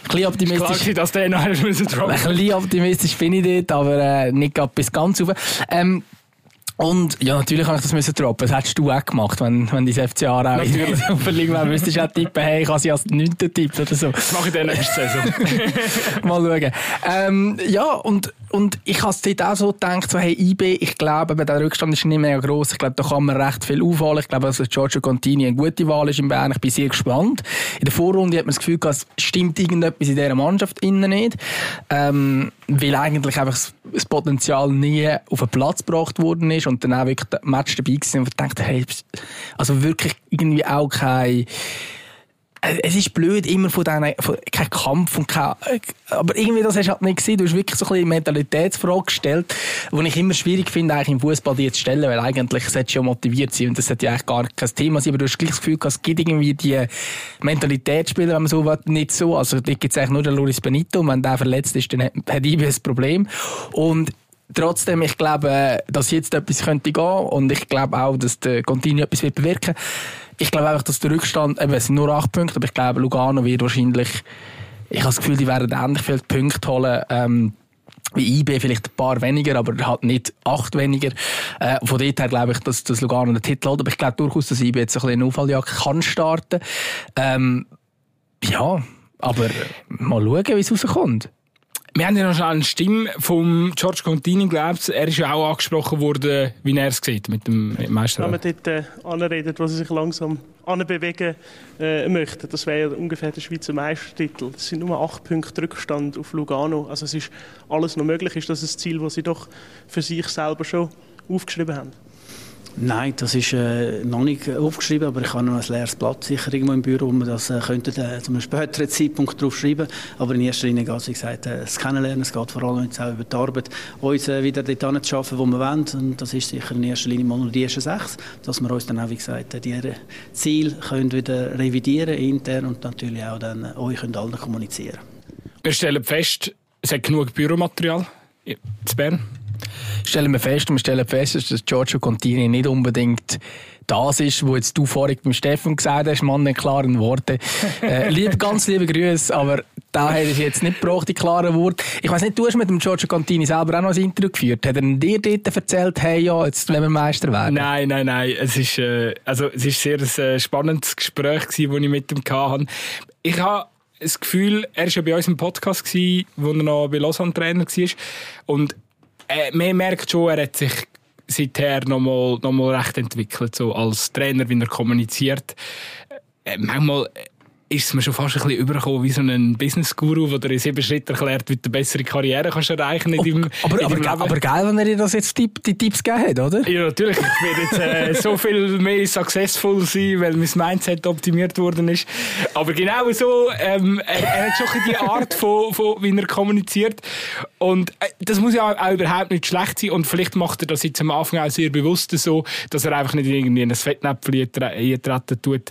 bisschen optimistisch. Klar, dass der noch droppen musste. Ein bisschen optimistisch bin ich dort, aber nicht gerade bis ganz rauf. Und ja, natürlich habe ich das droppen. Das hättest du auch gemacht, wenn dein FCA auch in der Superliga wäre. Müsstest du auch tippen, hey, ich habe sie als 9. Tipp oder so. Das mache ich dann nächste Saison. Mal schauen. Ja, und ich habe es dort auch so gedacht, so, hey, IB, ich glaube, der Rückstand ist nicht mega gross. Ich glaube, da kann man recht viel aufholen. Ich glaube, dass Giorgio Contini eine gute Wahl ist in Bern. Ich bin sehr gespannt. In der Vorrunde hat man das Gefühl, es stimmt irgendetwas in dieser Mannschaft innen nicht. Weil eigentlich einfach das Potenzial nie auf den Platz gebracht worden ist und dann auch wirklich der Match dabei gewesen und dachte, hey, also wirklich irgendwie auch kein, es ist blöd, immer kein Kampf und aber irgendwie das hast du halt nicht gesehen. Du hast wirklich so ein bisschen eine Mentalitätsfrage gestellt, die ich immer schwierig finde, eigentlich im Fußball die zu stellen, weil eigentlich solltest du ja motiviert sein und das sollte ja eigentlich gar kein Thema sein, aber du hast gleich das Gefühl, es gibt irgendwie die Mentalitätsspieler, wenn man so will, nicht so. Also da gibt es eigentlich nur den Luis Benito und wenn der verletzt ist, dann hat IB ein Problem. Und trotzdem, ich glaube, dass jetzt etwas könnte gehen und ich glaube auch, dass der Contini etwas wird bewirken. Ich glaube einfach, dass der Rückstand, es sind nur 8 Punkte, aber ich glaube, Lugano wird wahrscheinlich, ich habe das Gefühl, die werden ähnlich viele Punkte holen, wie IB, vielleicht ein paar weniger, aber halt nicht 8 weniger. Von dort her glaube ich, dass Lugano den Titel hat, aber ich glaube durchaus, dass IB jetzt ein bisschen eine Aufholjagd kann starten. Ja, aber mal schauen, wie es rauskommt. Wir haben ja noch eine Stimme vom Giorgio Contini, glaubst. Er ist ja auch angesprochen worden, wie er es sieht mit dem Meisterrat. Wenn man dort anredet, was er sich langsam anbewegen möchte, das wäre ungefähr der Schweizer Meistertitel. Das sind nur 8 Punkte Rückstand auf Lugano. Also es ist alles noch möglich. Ist das ein Ziel, das Sie doch für sich selber schon aufgeschrieben haben? Nein, das ist noch nicht aufgeschrieben, aber ich habe noch ein leeres Blatt sicher irgendwo im Büro, wo wir das könnten zu einem späteren Zeitpunkt drauf schreiben. Aber in erster Linie geht es, wie gesagt, das Kennenlernen. Es geht vor allem jetzt auch über die Arbeit, uns wieder dort zu schaffen, wo wir wollen. Und das ist sicher in erster Linie mal nur die ersten 6, dass wir uns dann auch, wie gesagt, die Ziele können wieder revidieren intern und natürlich auch dann euch allen kommunizieren. Wir stellen fest, es hat genug Büromaterial zu Bern. Stellen wir fest, dass Giorgio Contini nicht unbedingt das ist, was jetzt du vorhin beim Steffen gesagt hast, Mann, in klaren Worten. Ganz liebe Grüße, aber da hättest du jetzt nicht gebraucht, die klaren Worte. Ich weiss nicht, du hast mit dem Giorgio Contini selber auch noch ein Interview geführt. Hat er dir dort erzählt, hey, ja, jetzt wollen wir Meister werden? Nein. Es ist sehr ein spannendes Gespräch gewesen, das ich mit ihm hatte. Ich habe das Gefühl, er war ja bei uns im Podcast gewesen, wo er noch bei Lausanne Trainer war. Und man merkt schon, er hat sich seither noch mal recht entwickelt, so als Trainer, wie er kommuniziert. Manchmal ist es mir schon fast ein bisschen übergekommen wie so ein Business-Guru, der dir in 7 Schritten erklärt, wie du eine bessere Karriere kannst erreichen kannst. Aber geil, wenn er dir das jetzt die Tipps gegeben hat, oder? Ja, natürlich. Ich werde jetzt so viel mehr successful sein, weil mein Mindset optimiert worden ist. Aber genau so, er hat schon die Art von wie er kommuniziert. Und das muss ja auch überhaupt nicht schlecht sein. Und vielleicht macht er das jetzt am Anfang auch sehr bewusst so, dass er einfach nicht irgendwie in ein Fettnäpfchen eintreten tut.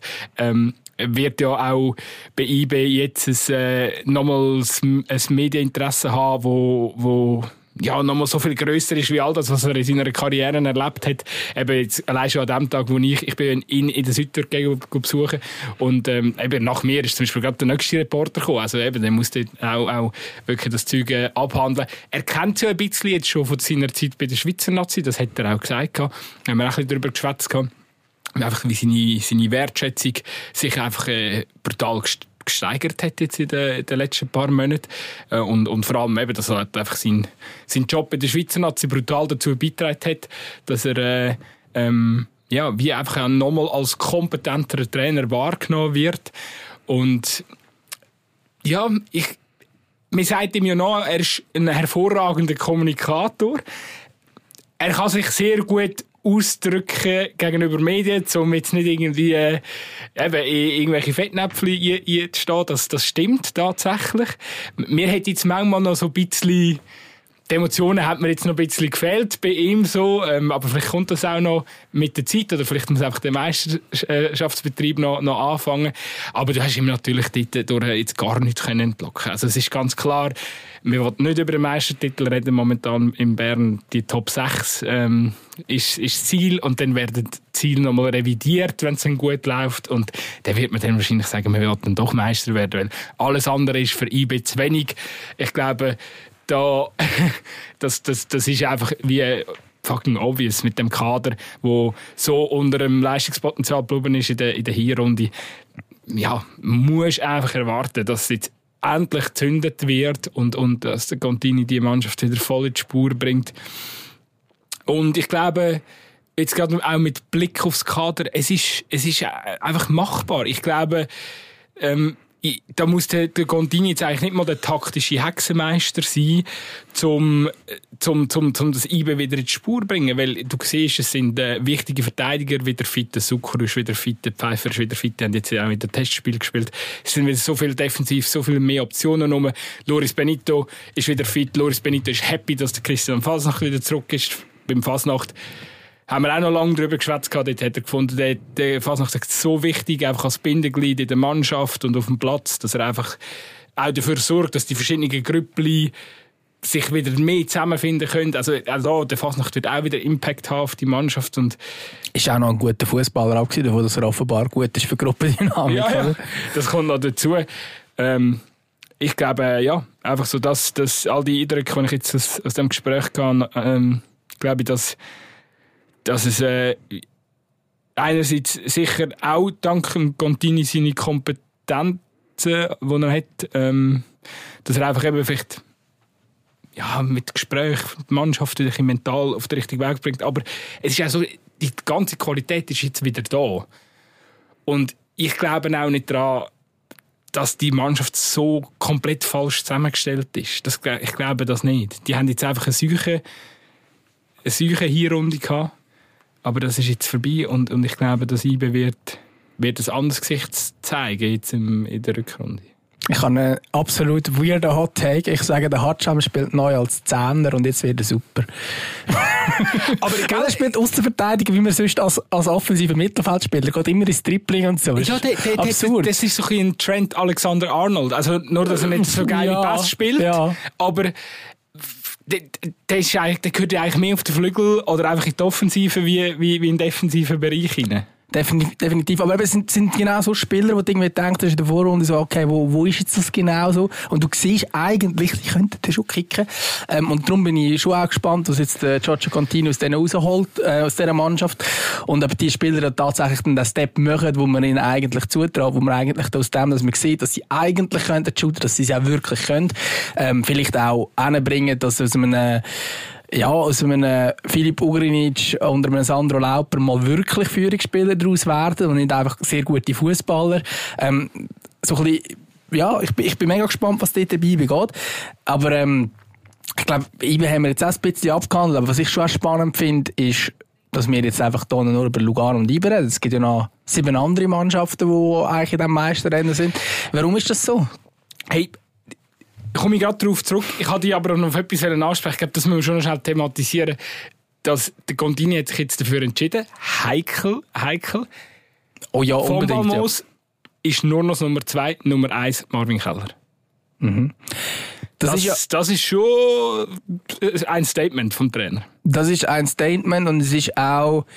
Wird ja auch bei IB jetzt nochmals ein Medieninteresse haben, wo ja nochmal so viel grösser ist wie all das, was er in seiner Karriere erlebt hat. Eben jetzt allein schon an dem Tag, wo ich bin ihn in der Südtürkei besuchen und eben nach mir ist zum Beispiel gerade der nächste Reporter gekommen. Also eben, der musste auch wirklich das Zeug abhandeln. Er kennt es ja ein bisschen jetzt schon von seiner Zeit bei der Schweizer Nazi, das hat er auch gesagt. Da haben wir auch ein bisschen darüber geschwätzt. Einfach wie seine Wertschätzung sich einfach brutal gesteigert hat jetzt in den letzten paar Monaten. Und vor allem eben, dass er halt einfach seinen Job in der Schweizer Nazi brutal dazu beigetragen hat, dass er wie einfach nochmal als kompetenterer Trainer wahrgenommen wird. Und ja, man sagt ihm ja noch, er ist ein hervorragender Kommunikator. Er kann sich sehr gut ausdrücken gegenüber Medien, um jetzt nicht irgendwie in irgendwelche Fettnäpfchen einzustehen. Das stimmt tatsächlich. Mir hat jetzt manchmal noch so ein bisschen die Emotionen hat mir jetzt noch ein bisschen gefehlt bei ihm so, aber vielleicht kommt das auch noch mit der Zeit oder vielleicht muss einfach der Meisterschaftsbetrieb noch anfangen. Aber du hast ihm natürlich dort jetzt gar nichts entlocken. Also es ist ganz klar, wir wollen nicht über den Meistertitel reden momentan in Bern. Die Top 6 ist das Ziel und dann werden die Ziele nochmal revidiert, wenn es dann gut läuft und dann wird man dann wahrscheinlich sagen, wir wollen dann doch Meister werden, weil alles andere ist für IB zu wenig. Ich glaube, das ist einfach wie fucking obvious mit dem Kader, wo so unter dem Leistungspotenzial geblieben ist in der Hinrunde. Ja, musst einfach erwarten, dass es jetzt endlich gezündet wird und dass der Contini die Mannschaft wieder voll in die Spur bringt. Und ich glaube, jetzt gerade auch mit Blick aufs Kader, es ist einfach machbar. Ich glaube, da muss der Contini jetzt eigentlich nicht mal der taktische Hexenmeister sein, um das IB wieder in die Spur zu bringen. Weil du siehst, es sind wichtige Verteidiger wieder fit, der Sucre ist wieder fit, der Pfeiffer ist wieder fit, die haben jetzt auch wieder Testspiel gespielt. Es sind wieder so viel defensiv, so viel mehr Optionen rum. Loris Benito ist wieder fit, Loris Benito ist happy, dass der Christian Fasnacht wieder zurück ist. Beim Fasnacht haben wir auch noch lange darüber geschwätzt. Dort hat er gefunden, der Fasnacht ist so wichtig, einfach als Bindeglied in der Mannschaft und auf dem Platz, dass er einfach auch dafür sorgt, dass die verschiedenen Grüppli sich wieder mehr zusammenfinden können. Also der Fasnacht wird auch wieder Impact haben auf die Mannschaft. Und ist auch noch ein guter Fußballer abgesehen, wo das offenbar gut ist für Gruppendynamik. Ja, das kommt noch dazu. Ich glaube, ja, einfach so, dass all die Eindrücke, die ich jetzt aus dem Gespräch hatte, glaube ich, dass es einerseits sicher auch dank dem Contini seine Kompetenzen, die er hat, dass er einfach eben vielleicht mit Gespräch die Mannschaft wieder mental auf den richtigen Weg bringt. Aber es ist auch so, die ganze Qualität ist jetzt wieder da. Und ich glaube auch nicht daran, dass die Mannschaft so komplett falsch zusammengestellt ist. Ich glaube das nicht. Die haben jetzt einfach eine solche Hinrunde gehabt. Aber das ist jetzt vorbei und ich glaube, dass IB wird ein anderes Gesicht zeigen jetzt in der Rückrunde. Ich habe einen absolut weirden Hot Take. Ich sage, der Hatscham spielt neu als Zehner und jetzt wird er super. Aber er spielt Aussenverteidiger, wie man sonst als offensiver Mittelfeldspieler. Er geht immer ins Tripling und so. Ja, absurd. Das ist so ein Trent Alexander-Arnold. Also nur, dass er nicht so geile Pass spielt, aber der gehört ja eigentlich mehr auf den Flügel oder einfach in die Offensive wie in den defensiven Bereich hinein. Definitiv. Aber es sind genau so Spieler, wo du irgendwie denkst, in der Vorrunde so, okay, wo ist jetzt das genau so? Und du siehst eigentlich, die könnten das schon kicken. Und darum bin ich schon auch gespannt, was jetzt Giorgio Contini aus denen rausholt, aus dieser Mannschaft. Und ob die Spieler dann tatsächlich den Step machen, wo man ihnen eigentlich zutraut, wo man eigentlich aus dem, dass man sieht, dass sie eigentlich können shooten, dass sie es auch wirklich können, vielleicht auch hinbringen, dass aus einem Filip Ugrinic und einem Sandro Lauper mal wirklich Führungsspieler daraus werden und nicht einfach sehr gute Fußballer. So ein bisschen, ich bin mega gespannt, was dort dabei geht. Aber ich glaube, IB haben wir jetzt auch ein bisschen abgehandelt. Aber was ich schon auch spannend finde, ist, dass wir jetzt einfach hier nur über Lugano und IB reden. Es gibt ja noch 7 andere Mannschaften, die eigentlich in diesem Meisterrennen sind. Warum ist das so? Hey, komme ich gerade darauf zurück. Ich hatte aber noch auf etwas ansprechen. Ich glaube, das müssen wir schon noch schnell thematisieren. Dass der Contini hat sich jetzt dafür entschieden. Heikel. Oh ja, unbedingt. Von ist nur noch Nummer 2, Nummer 1 Marvin Keller. Mhm. Das ist schon ein Statement vom Trainer. Das ist ein Statement und es ist auch...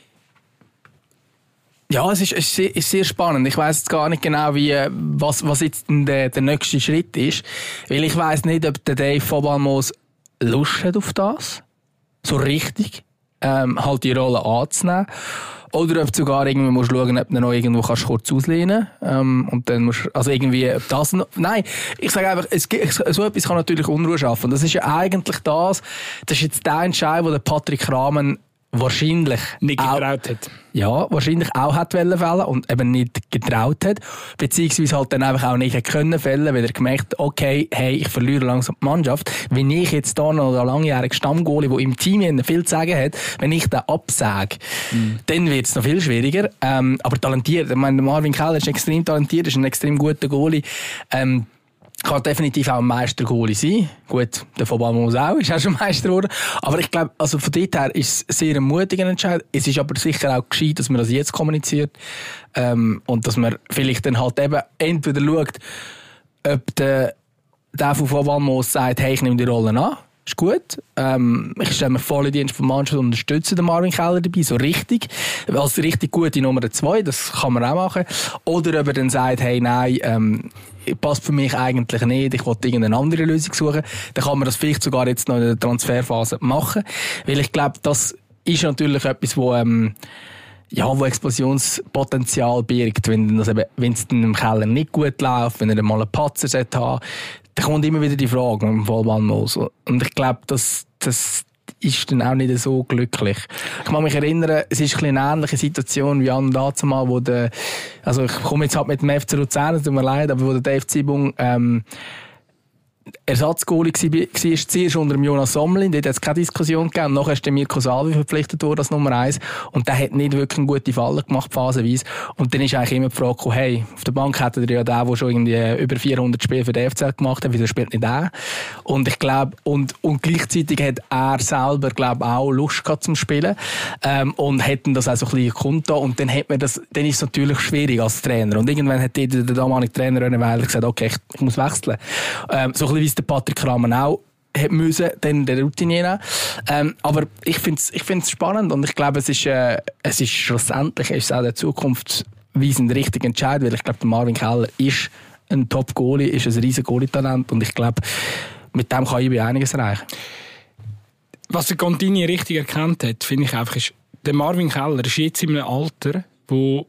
Ja, es ist sehr spannend. Ich weiss jetzt gar nicht genau, was jetzt der nächste Schritt ist. Weil ich weiss nicht, ob der Dave Fabalmos Lust hat auf das. So richtig. Halt die Rolle anzunehmen. Oder ob du sogar irgendwie musst schauen, ob du noch irgendwo kannst kurz auslehnen. Und dann musst also irgendwie, ob das noch, nein, ich sage einfach, so etwas kann natürlich Unruhe schaffen. Das ist ja eigentlich das ist jetzt der Entscheid, wo der Patrick Rahmen wahrscheinlich nicht getraut hat. Ja, wahrscheinlich auch hat fällen und eben nicht getraut hat. Beziehungsweise halt dann einfach auch nicht können fällen, weil er gemerkt hat, okay, hey, ich verliere langsam die Mannschaft. Wenn ich jetzt da noch einen langjährigen Stammgoalie, der im Team viel zu sagen hat, wenn ich den absage, dann wird es noch viel schwieriger. Aber talentiert. Ich meine, Marvin Keller ist extrem talentiert, ist ein extrem guter Goalie. Kann definitiv auch ein Meister-Goalie sein. Gut, der von Balmos auch, ist auch schon Meister geworden. Aber ich glaube, also von dort her ist es sehr ein mutiger Entscheid. Es ist aber sicher auch gescheit, dass man das jetzt kommuniziert. Und dass man vielleicht dann halt eben entweder schaut, ob der von Balmos sagt, hey, ich nehme die Rolle an. Ist gut. Ich stelle mir voll in Dienst von Mannschaft und unterstütze den Marvin Keller dabei, so richtig. Als richtig gute Nummer 2, das kann man auch machen. Oder ob er dann sagt, hey, nein, passt für mich eigentlich nicht, ich wollte irgendeine andere Lösung suchen, dann kann man das vielleicht sogar jetzt noch in der Transferphase machen. Weil ich glaube, das ist natürlich etwas, wo Explosionspotenzial birgt, wenn es dann im Keller nicht gut läuft, wenn er mal einen Patzer hat, dann kommt immer wieder die Frage im Balmos. Und ich glaube, das ist dann auch nicht so glücklich. Ich kann mich erinnern, es ist eine ähnliche Situation wie an dazumal, wo ich komme jetzt halt mit dem FC Luzern, es tut mir leid, aber wo der Dave Zibung Ersatzgoalie war zuerst unter dem Jonas Somlin, dort hat es keine Diskussion gegeben. Nachher ist der Mirko Salvi verpflichtet worden als Nummer 1 und der hat nicht wirklich eine gute Falle gemacht, phasenweise. Und dann ist eigentlich immer die Frage gekommen, hey, auf der Bank hätte er ja den schon irgendwie über 400 Spiele für den FCL gemacht hat, wieso spielt nicht der? Und ich glaube, und gleichzeitig hat er selber, glaube auch Lust gehabt zum Spielen, und hätten das auch so ein bisschen kundgetan. Und dann ist es natürlich schwierig als Trainer. Und irgendwann hat der damalige Trainer René Weiler gesagt, okay, ich muss wechseln. So ein bisschen wie es der Patrick Kramer auch hat müssen, dann der Routinier. Aber ich find's spannend und ich glaube, es ist schlussendlich ist es auch der zukunftsweisende richtige Entscheid, weil ich glaube, der Marvin Keller ist ein Top-Goalie, ist ein riesen Goalie-Talent und ich glaube, mit dem kann IB einiges erreichen. Was der Contini richtig erkannt hat, finde ich einfach, ist, der Marvin Keller ist jetzt in einem Alter, wo,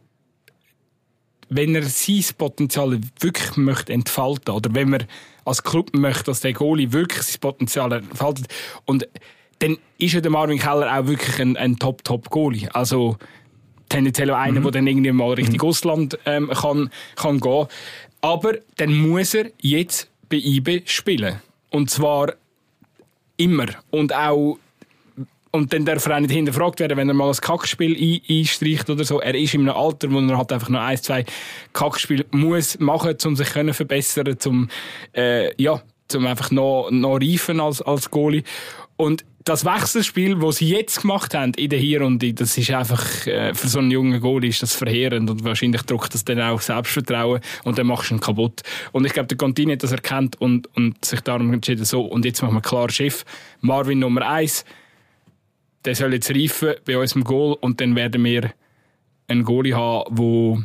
wenn er sein Potenzial wirklich möchte entfalten, oder wenn man als Club möchte, dass der Goalie wirklich sein Potenzial entfaltet, und dann ist ja der Marvin Keller auch wirklich ein Top-Goalie. Also tendenziell auch einer, der dann irgendwie mal Richtung Ausland kann gehen. Aber dann muss er jetzt bei IB spielen. Und zwar immer. Und dann darf er auch nicht hinterfragt werden, wenn er mal ein Kackspiel einstreicht oder so. Er ist in einem Alter, wo er halt einfach noch 1-2 Kackspiele muss machen, um sich können verbessern, um einfach noch reifen als Goalie. Und das Wechselspiel, das sie jetzt gemacht haben in der Hinrunde, das ist einfach, für so einen jungen Goalie ist das verheerend und wahrscheinlich drückt das dann auch Selbstvertrauen und dann machst du ihn kaputt. Und ich glaube, der Contini hat das erkannt und sich darum entschieden, so, und jetzt machen wir klar Chef, Marvin Nummer 1, der soll jetzt reifen bei uns im Goal und dann werden wir einen Goalie haben,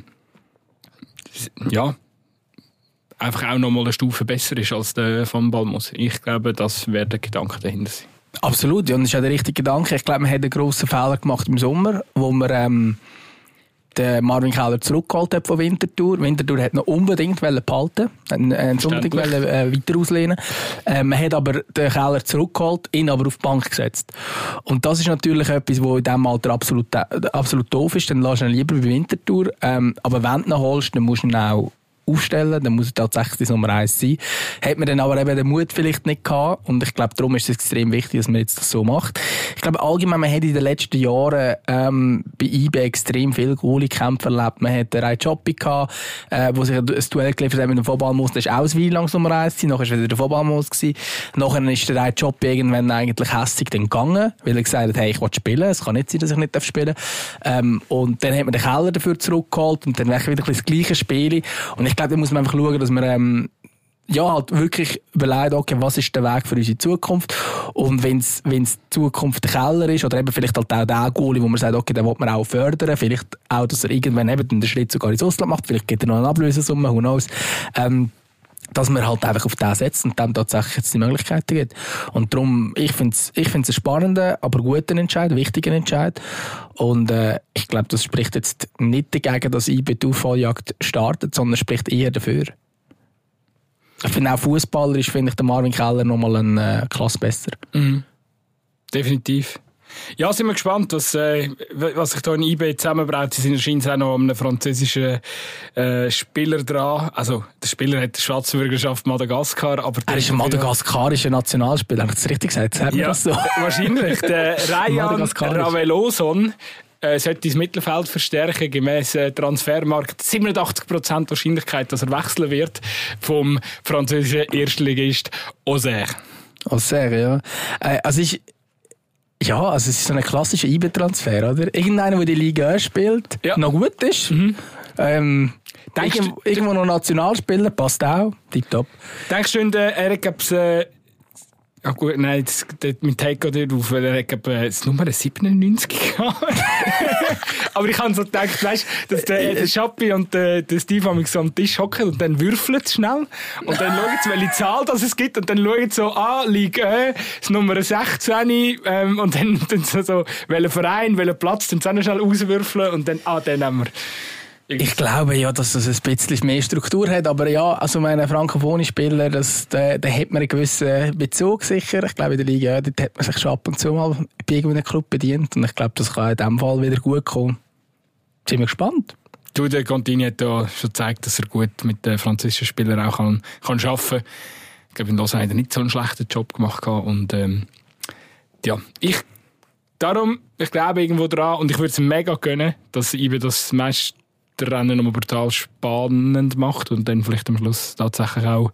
der einfach auch noch mal eine Stufe besser ist als der von Balmos. Ich glaube, das wäre der Gedanke dahinter sein. Absolut, ja, und das ist auch der richtige Gedanke. Ich glaube, man hat einen grossen Fehler gemacht im Sommer, wo man den Marvin Keller zurückgeholt hat von Winterthur. Winterthur hat noch unbedingt behalten, unbedingt weiter auslehnen. Man hat aber den Keller zurückgeholt, ihn aber auf die Bank gesetzt. Und das ist natürlich etwas, was in diesem Alter absolut doof ist. Dann lässt du ihn lieber bei Winterthur. Aber wenn du ihn holst, dann musst du ihn auch aufstellen, dann muss er tatsächlich das Nummer 1 sein. Hat man dann aber eben den Mut vielleicht nicht gehabt und ich glaube, darum ist es extrem wichtig, dass man jetzt das so macht. Ich glaube allgemein, man hat in den letzten Jahren bei IB extrem viele Goalie-Kämpfe erlebt. Man hat den Rai Choppi gehabt, wo sich ein Duell geliefert hat mit dem Vobalmos, das war auch ein Weile lang Nummer 1 gewesen, nachher war wieder der Vobalmos gewesen. Nachher ist der Rai Choppi irgendwann eigentlich hässig dann gegangen, weil er gesagt hat, hey, ich will spielen, es kann nicht sein, dass ich nicht spielen darf. Und dann hat man den Keller dafür zurückgeholt und dann wieder ein bisschen das gleiche Spiel. Und ich glaube, da muss man einfach schauen, dass man halt wirklich überlegt, okay, was ist der Weg für unsere Zukunft? Und wenn es die Zukunft der Keller ist, oder eben vielleicht halt auch der Goalie, wo man sagt, okay, den will man auch fördern, vielleicht auch, dass er irgendwann eben den Schritt sogar ins Ausland macht, vielleicht gibt er noch eine Ablösesumme, who knows, dass man halt einfach auf den setzt und dem tatsächlich jetzt die Möglichkeiten gibt. Und darum, ich find's einen spannenden, aber guten Entscheid, wichtigen Entscheid. Und ich glaube, das spricht jetzt nicht dagegen, dass IB die Aufholjagd startet, sondern spricht eher dafür. Ich finde auch fußballerisch finde ich den Marvin Keller nochmal eine Klasse besser. Mhm. Definitiv. Ja, sind wir gespannt, was sich da in IB zusammenbraut. Sie sind anscheinend auch noch einem französischen Spieler dran. Also, der Spieler hat die Staatsbürgerschaft Madagaskar, aber er ist ein madagaskarischer Nationalspieler. Habe ich das richtig gesagt? Ja, das so? Wahrscheinlich. Der Rayan Raveloson sollte das Mittelfeld verstärken, gemäss Transfermarkt 87% Wahrscheinlichkeit, dass er wechseln wird vom französischen Erstligist Auxerre. Auxerre, ja. Also es ist so ein klassischer IB-Transfer, oder? Irgendeiner, der die Liga 1 spielt, noch gut ist. Irgendwo noch Nationalspieler, passt auch, tipptopp. Denkst du, er hat ja gut, nein, mit Take geht nicht auf, weil er hat das Nummer 97 gehabt. Aber ich habe so gedacht, weißt, dass der Schappi und der Steve am so am Tisch hocken und dann würfeln sie schnell. Und dann schauen sie, welche Zahl das es gibt. Und dann schauen sie so, Ligue das Nummer 16. Und dann so, welchen Verein, welchen Platz, dann schnell auswürfeln und dann, den nehmen wir. Ich glaube ja, dass das ein bisschen mehr Struktur hat, aber ja, also meine Frankophone-Spieler, da hat man einen gewissen Bezug sicher. Ich glaube, in der Liga, dort hat man sich schon ab und zu mal bei irgendeinem Club bedient und ich glaube, das kann in diesem Fall wieder gut kommen. Sind wir gespannt. Du, der Contini hat da schon gezeigt, dass er gut mit den französischen Spielern auch kann arbeiten kann. Ich glaube, in Lausanne hat er nicht so einen schlechten Job gemacht und ich glaube irgendwo dran und ich würde es mega gönnen, dass IBE das meiste Rennen noch brutal spannend macht und dann vielleicht am Schluss tatsächlich auch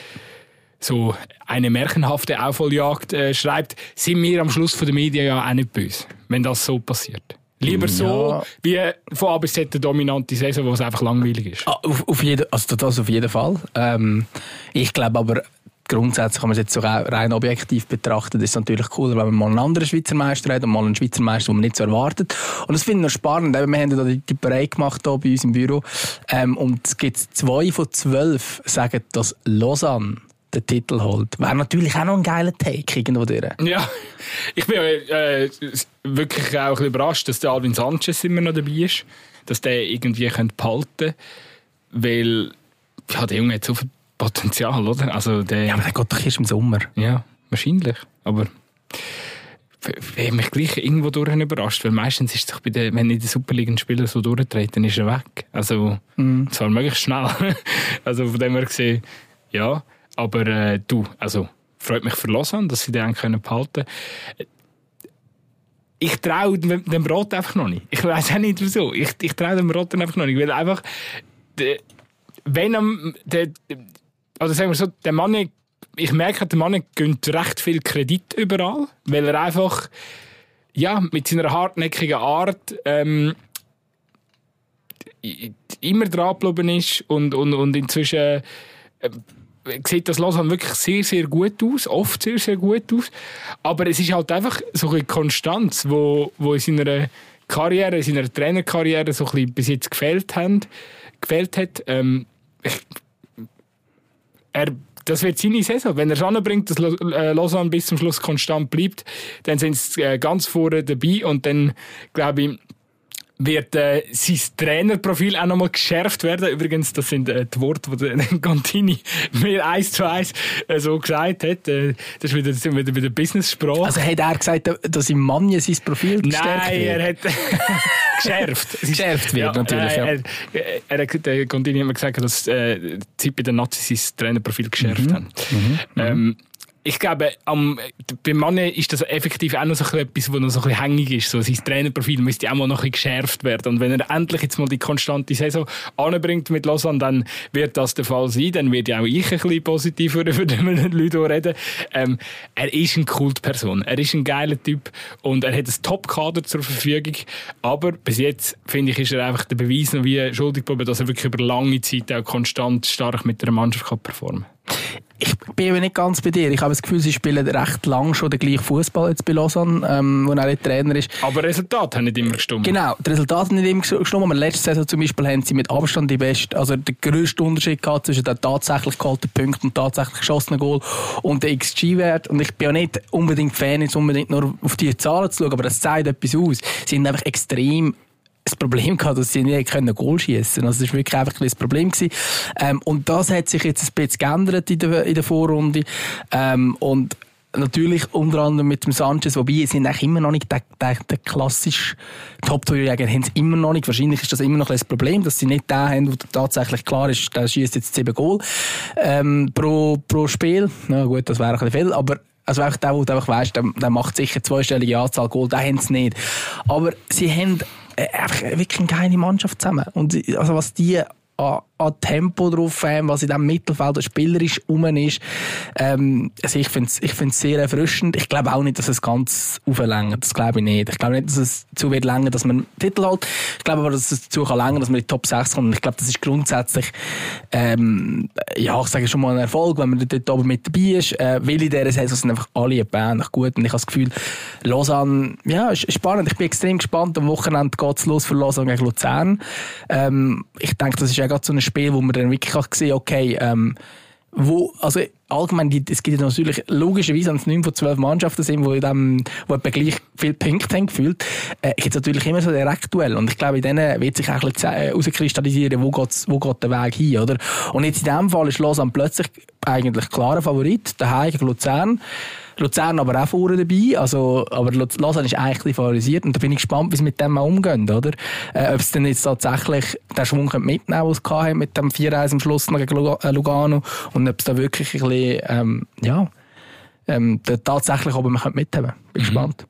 so eine märchenhafte Aufholjagd schreibt, sind wir am Schluss von der Medien ja auch nicht böse, wenn das so passiert. Lieber so, wie von A bis Z eine dominante Saison, wo es einfach langweilig ist. Auf jeden Fall. Ich glaube aber, grundsätzlich kann man es jetzt so rein objektiv betrachten. Das ist natürlich cooler, wenn man mal einen anderen Schweizer Meister hat und mal einen Schweizer Meister, den man nicht so erwartet. Und das finde ich noch spannend. Wir haben ja die Parade gemacht hier bei uns im Büro. Und es gibt 2 von 12, sagen, dass Lausanne den Titel holt. Wäre natürlich auch noch ein geiler Take irgendwo durch. Ja, ich bin wirklich auch ein bisschen überrascht, dass der Alvin Sanchez immer noch dabei ist. Dass der irgendwie behalten könnte. Weil der Junge hat so viel Potenzial, oder? Also aber der geht doch erst im Sommer. Ja, wahrscheinlich. Aber ich mich gleich irgendwo durch überrascht, weil meistens ist es doch wenn in der Superliga ein Spieler so durchtritt, dann ist er weg. Also, zwar möglichst schnell. Also von dem her gesehen, ja. Aber freut mich für Lausanne, dass sie den behalten können. Ich traue dem Brot einfach noch nicht. Ich weiss auch nicht wieso. Ich traue dem Brot einfach noch nicht, weil einfach also sagen wir so, der Mann, ich merke, der Mann gönnt recht viel Kredit überall, weil er einfach mit seiner hartnäckigen Art immer dran geblieben ist und inzwischen sieht das Lausanne wirklich sehr, sehr gut aus, oft sehr, sehr gut aus, aber es ist halt einfach so eine Konstanz, wo in seiner Karriere, in seiner Trainerkarriere so ein bisschen bis jetzt gefehlt hat. Das wird seine Saison. Wenn er es anbringt, dass Lausanne bis zum Schluss konstant bleibt, dann sind sie ganz vorne dabei und dann, glaube ich, wird sein Trainerprofil auch nochmal geschärft werden. Übrigens, das sind die Worte, die der Contini mir 1:1 so gesagt hat. Das ist wieder Business-Sprache. Also hat er gesagt, dass im Mann sein Profil gestärkt wird? Nein, er hat geschärft wird, natürlich. Der Contini hat mir gesagt, dass die Zeit bei den Nazis sein Trainerprofil geschärft haben. Ich glaube, beim Mann ist das effektiv auch noch so etwas, was noch so ein bisschen hängig ist. So, sein Trainerprofil müsste auch mal noch ein bisschen geschärft werden. Und wenn er endlich jetzt mal die konstante Saison anbringt mit Lausanne, dann wird das der Fall sein. Dann werde auch ich ein bisschen positiver über die Leute reden. Er ist eine Kultperson. Er ist ein geiler Typ. Und er hat ein Top-Kader zur Verfügung. Aber bis jetzt, finde ich, ist er einfach der Beweis noch wie schuldig geblieben, dass er wirklich über lange Zeit auch konstant stark mit der Mannschaft kann performen. Ich bin aber nicht ganz bei dir. Ich habe das Gefühl, sie spielen recht lang schon den gleichen Fußball jetzt bei Lausanne, wo er nicht Trainer ist. Aber Resultate haben nicht immer gestimmt. Genau, die Resultate haben nicht immer gestimmt. Aber letzte Saison zum Beispiel haben sie mit Abstand den grössten Unterschied gehabt zwischen den tatsächlich geholten Punkten und tatsächlich geschossenen Goal und der XG-Wert. Und ich bin ja nicht unbedingt Fan, jetzt unbedingt nur auf die Zahlen zu schauen, aber das zeigt etwas aus. Sie sind einfach extrem das Problem gehabt, dass sie nicht Goal schießen können. Also das war wirklich einfach ein Problem gewesen. Und das hat sich jetzt ein bisschen geändert in der Vorrunde. Und natürlich unter anderem mit dem Sanchez, wobei sie sind eigentlich immer noch nicht der klassische Top-Torjäger, haben sie immer noch nicht. Wahrscheinlich ist das immer noch ein Problem, dass sie nicht den haben, der tatsächlich klar ist, der schießt jetzt 7 Goal pro Spiel. Na gut, das wäre ein bisschen viel, aber also der, wo du einfach weisst, der macht sicher 2-stellige Anzahl Goal, den haben sie nicht. Aber sie haben einfach wirklich eine geile Mannschaft zusammen. Und also was die an Tempo drauf haben, was in diesem Mittelfeld spielerisch rum ist. Also ich finde es sehr erfrischend. Ich glaube auch nicht, dass es ganz auflängt. Das glaube ich nicht. Ich glaube nicht, dass es zu wird länger, dass man Titel holt. Ich glaube aber, dass es dazu kann länger, dass man in die Top 6 kommt. Und ich glaube, das ist grundsätzlich, ja, ich sage schon mal ein Erfolg, wenn man dort oben mit dabei ist. Weil in dieser Saison sind einfach alle ähnlich gut. Und ich habe das Gefühl, Lausanne, ja, ist spannend. Ich bin extrem gespannt. Am Wochenende geht es los für Lausanne gegen Luzern. Ich denke, das ist ja gerade so ein Spiel, wo man dann wirklich sehen kann, okay, also allgemein, es gibt ja natürlich logischerweise, wenn es 9 von 12 Mannschaften sind, die etwa gleich viele Punkte haben gefühlt, gibt es natürlich immer so Direktduell. Und ich glaube, in denen wird sich auch ein bisschen herauskristallisieren, wo geht der Weg hin, oder? Und jetzt in diesem Fall ist Lausanne plötzlich eigentlich klarer Favorit, daheim gegen Luzern. Luzern aber auch vorne dabei, also, aber Lausanne ist eigentlich favorisiert und da bin ich gespannt, wie sie mit dem mal umgehen, oder? Ob sie dann jetzt tatsächlich den Schwung mitnehmen können, den sie hatten mit dem 4-1 am Schluss noch gegen Lugano und ob es da wirklich ein bisschen, tatsächlich oben man mithaben können. Bin gespannt.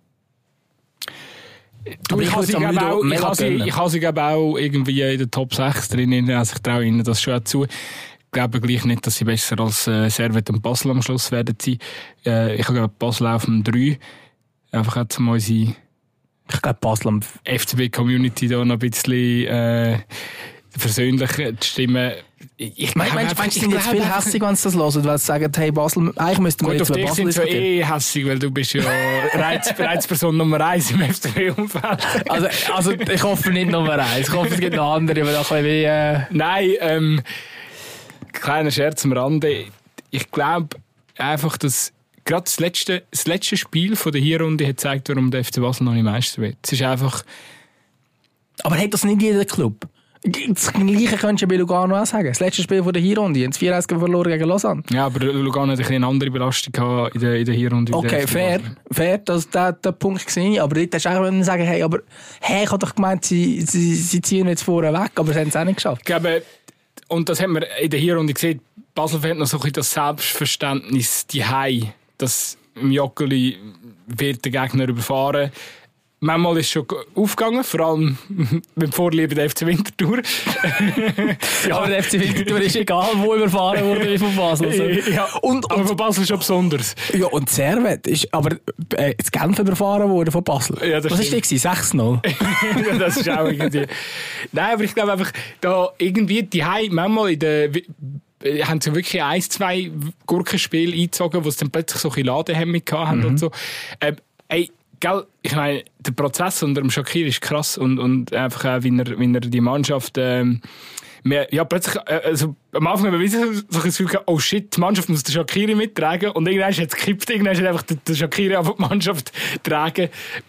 Du, ich habe sie auch irgendwie in der Top 6 drin, also ich traue ihnen das schon auch zu. Ich glaube gleich nicht, dass sie besser als Servette und Basel am Schluss werden sein. Ich glaube Basel auf dem 3. Einfach jetzt mal unsere Basel am FCB-Community da noch ein bisschen versöhnlich zu stimmen. Meinst du, sind jetzt viel hässig, wenn sie das hören, weil sie sagen, hey Basel, eigentlich müssten wir jetzt über Basel diskutieren. Gut, auf dich sind sie hässig, weil du bist ja Reizperson Nummer 1 im FCB-Umfeld. Also ich hoffe nicht Nummer 1, ich hoffe es gibt noch andere, aber auch ein bisschen Nein, kleiner Scherz am Rande. Ich glaube einfach, dass gerade das letzte Spiel von der Hinrunde hat gezeigt, warum der FC Basel noch nicht Meister wird. Es ist einfach... Aber hat das nicht jeder Club? Das Gleiche könntest du bei Lugano auch sagen. Das letzte Spiel von der Hinrunde, haben 4-1 verloren gegen Lausanne. Ja, aber Lugano hat eine andere Belastung in der Hinrunde. Okay, fair, dass der Punkt war. Aber dort hast du auch sagen, hey, ich habe doch gemeint, sie ziehen jetzt vorne weg, aber sie haben es auch nicht geschafft. Ich glaube, und das haben wir in der Hinrunde gesehen, Basel fehlt noch so ein bisschen das Selbstverständnis, die Hei, dass im Joggeli wird der Gegner überfahren. Manchmal ist es schon aufgegangen, vor allem mit Vorliebe der FC Winterthur. Ja, aber der FC Winterthur ist egal, wo überfahren wurde wie von Basel. Also. Ja, aber von Basel schon besonders. Ja, und Servette ist aber das Genf überfahren worden von Basel. Ja, was war das? 6-0? Ja, das ist auch irgendwie... Nein, aber ich glaube einfach, da irgendwie die Hei manchmal in der... haben sie wirklich 1-2 Gurkenspiele eingezogen, wo sie dann plötzlich so ein bisschen Ladehemmung hatten und so. Gell, ich meine, der Prozess unter dem Shaqiri ist krass und einfach auch, wie er die Mannschaft plötzlich, also am Anfang haben wir so ein Gefühl gehabt, oh shit, die Mannschaft muss den Shaqiri mittragen und irgendwann hat es gekippt, irgendwann hat einfach der Shaqiri einfach die Mannschaft tragen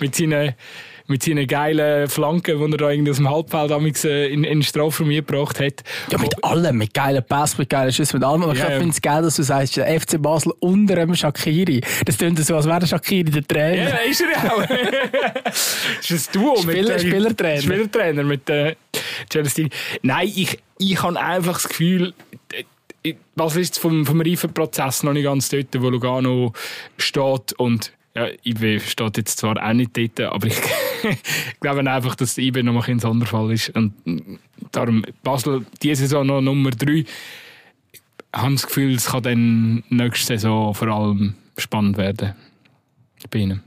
mit seinen geilen Flanken, die er da irgendwie aus dem Halbfeld in den Strafraum gebracht hat. Ja, mit allem, mit geilen Pass, mit geilen Schüssen, mit allem. Aber ich finde es geil, dass du sagst, der FC Basel unter dem Shaqiri. Das klingt so, als wäre der Shaqiri der Trainer. Ja, ist er ja auch. Das ist ein Duo Spielertrainer mit Celestini. Nein, ich habe einfach das Gefühl, was ist vom Reifenprozess noch nicht ganz dort, wo Lugano steht und ja, IB steht jetzt zwar auch nicht dort, aber ich glaube einfach, dass IB noch mal ein Sonderfall ist. Und darum Basel diese Saison noch Nummer 3. Ich habe das Gefühl, es kann dann nächste Saison vor allem spannend werden. Bei ihnen.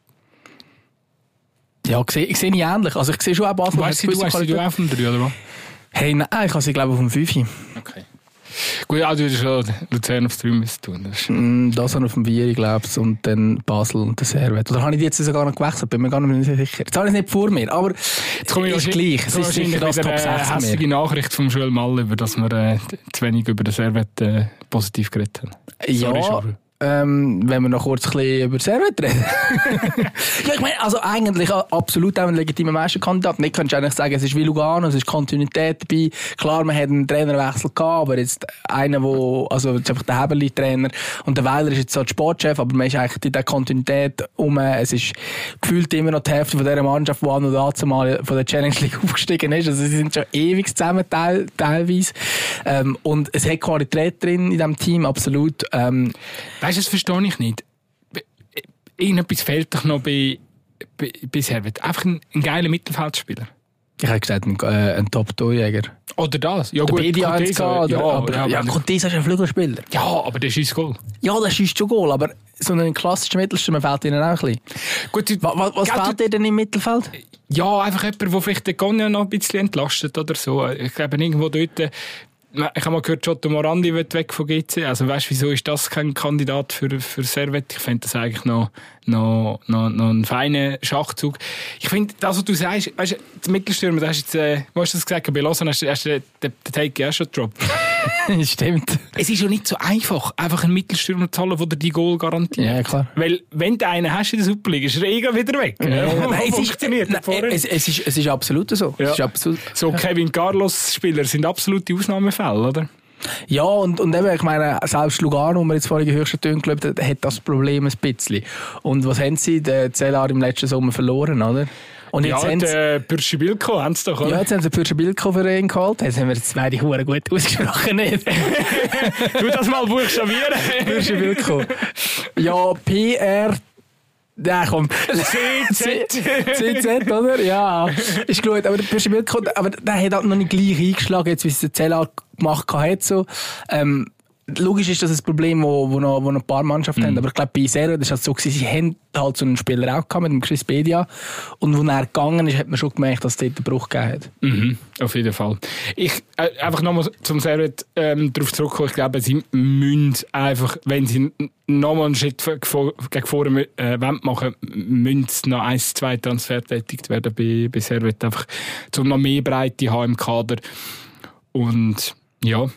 Ja, ich sehe nicht ähnlich. Also ich sehe schon auch Basel. Weißt du auf dem 3, oder was? Hey, nein, ich habe sie glaube ich auf dem 5. Okay. Gut, also du schon Luzern aufs 3 müssen tun. Das auf dem 4, glaube ich, und dann Basel und der Servette. Oder habe ich die jetzt sogar noch gewechselt? Bin mir gar nicht sicher. Jetzt habe ich es nicht vor mir, aber jetzt komme ich ist gleich. Es ist sicher das Top 6 mehr. Hässliche Nachricht vom Joel Mal, über dass wir zu wenig über den Servette positiv geredet haben. Ja. Wenn wir noch kurz ein bisschen über Servette reden. Ja, ich meine, also eigentlich absolut auch ein legitimer Meisterkandidat. Nicht könntest du eigentlich sagen, es ist wie Lugano, es ist Kontinuität dabei. Klar, man hat einen Trainerwechsel gehabt, aber jetzt einer, also jetzt einfach der Heberli-Trainer und der Weiler ist jetzt so der Sportchef, aber man ist eigentlich in der Kontinuität es ist gefühlt immer noch die Hälfte von dieser Mannschaft, die an und dazu mal von der Challenge League aufgestiegen ist. Also sie sind schon ewig zusammen teilweise. Und es hat Qualität drin in diesem Team, absolut. Weißt du, das verstehe ich nicht. Irgendetwas fehlt doch noch bei Servette. Einfach ein geiler Mittelfeldspieler. Ich hätte gesagt, ein Top-Torjäger. Oder das? Ja, gut, Cortesa, Cortesa ist ein Flügelspieler. Ja, aber der schießt Goal. Ja, der schießt schon Goal, aber so einen klassischen Mittelstürmer fehlt ihnen auch ein bisschen. Gut, was fehlt dir denn im Mittelfeld? Ja, einfach jemand, der vielleicht den Gonja noch ein bisschen entlastet oder so. Ich glaube, irgendwo dort... Ich habe mal gehört, Giotto Morandi wird weg von GC. Also weißt du, wieso ist das kein Kandidat für Servet? Ich finde das eigentlich noch ein feiner Schachzug. Ich finde, das, was du sagst, weißt du, der Mittelstürmer, du hast jetzt, wo hast du das gesagt? Bei Lausanne hast du den Take auch schon gedroppt. Stimmt. Es ist ja nicht so einfach, einfach einen Mittelstürmer zu holen, der dir die Goal garantiert. Ja, klar. Weil, wenn du einen hast in der Superliga, ist er wieder weg. Es ist absolut so. Ja. Es ist absolut. So Kevin Carlos-Spieler sind absolute Ausnahmefälle, oder? Ja, und eben, ich meine, selbst Lugano, wo wir jetzt vorhin höchsten Töne gelobt haben, hat das Problem ein bisschen. Und was haben sie? Den Cellar im letzten Sommer verloren, oder? Und jetzt ja, den Pürschibilko haben sie doch, oder? Ja, jetzt haben sie den Pürschibilko für ihn geholt. Jetzt haben wir jetzt beide Huren gut ausgesprochen, nicht? Du das mal buchstabieren. Pürschibilko. Ja, PR... Ja, komm. CZ, oder? Ja, ist gut. Aber der Pürschibilko, aber der hat halt noch nicht gleich eingeschlagen, jetzt wie es der Cellar gemacht hat. So. Logisch ist das ein Problem, wo noch ein paar Mannschaften haben. Aber ich glaube, bei Servet war es so, sie haben halt so einen Spieler auch gehabt, mit dem Chris Bedia. Und als er gegangen ist, hat man schon gemerkt, dass es dort einen Bruch gegeben hat. Mhm, auf jeden Fall. Ich, einfach nochmal zum Servet darauf zurückkommen. Ich glaube, sie müssen einfach, wenn sie nochmal einen Schritt gegen vorne machen, müssen noch 1-2 Transfer tätigt werden bei Servet. Einfach, um noch mehr Breite haben im Kader. Und ja,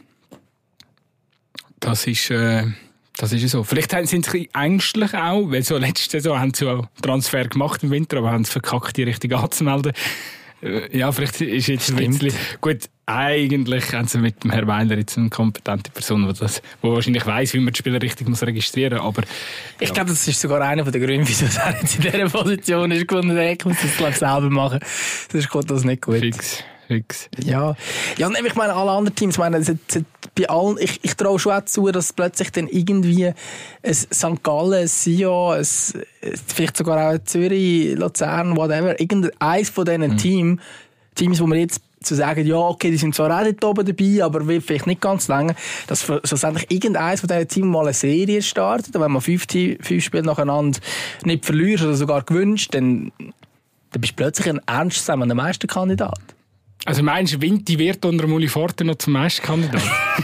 das ist so. Vielleicht sind sie ein bisschen ängstlich auch, weil so letzte Saison haben sie auch Transfer gemacht im Winter, aber haben es verkackt, die richtig anzumelden. Ja, vielleicht ist jetzt ein bisschen... Gut, eigentlich haben sie mit dem Herrn Weiler jetzt eine kompetente Person, die wahrscheinlich weiss, wie man die Spieler richtig registrieren muss, aber... Ich glaube, das ist sogar einer der Gründe, wieso er jetzt in dieser Position ist. Ich muss das selber machen. Sonst kommt das nicht gut. Fix. Ja, und ich meine, alle anderen Teams, bei allen, ich traue schon auch zu, dass plötzlich dann irgendwie ein St. Gallen, ein Sion, vielleicht sogar auch Zürich, Luzern, whatever, irgendeines von diesen Teams, wo wir jetzt zu sagen, ja, okay, die sind zwar auch dort oben dabei, aber will vielleicht nicht ganz lange, dass schlussendlich irgendeines von diesen Teams mal eine Serie startet, und wenn man 5 Spiele nacheinander nicht verlierst oder sogar gewünscht, dann bist du plötzlich ein ernst zusammen Meisterkandidat. Also meinst du, Vinti wird unter Uli Forte noch zum Meisterkandidat?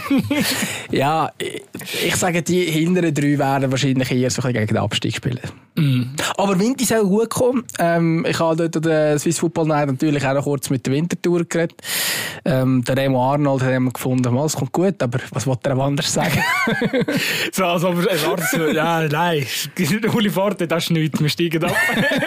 Ja, ich sage, die hinteren 3 werden wahrscheinlich eher so ein bisschen gegen den Abstieg spielen. Aber Vinti soll gut kommen. Ich habe dort an der Swiss Football Night natürlich auch noch kurz mit der Wintertour geredet. Der Remo Arnold hat immer gefunden, es kommt gut, aber was wollte er anders sagen? So, also, ja, nein, Uli Forte, das ist nichts, wir steigen ab.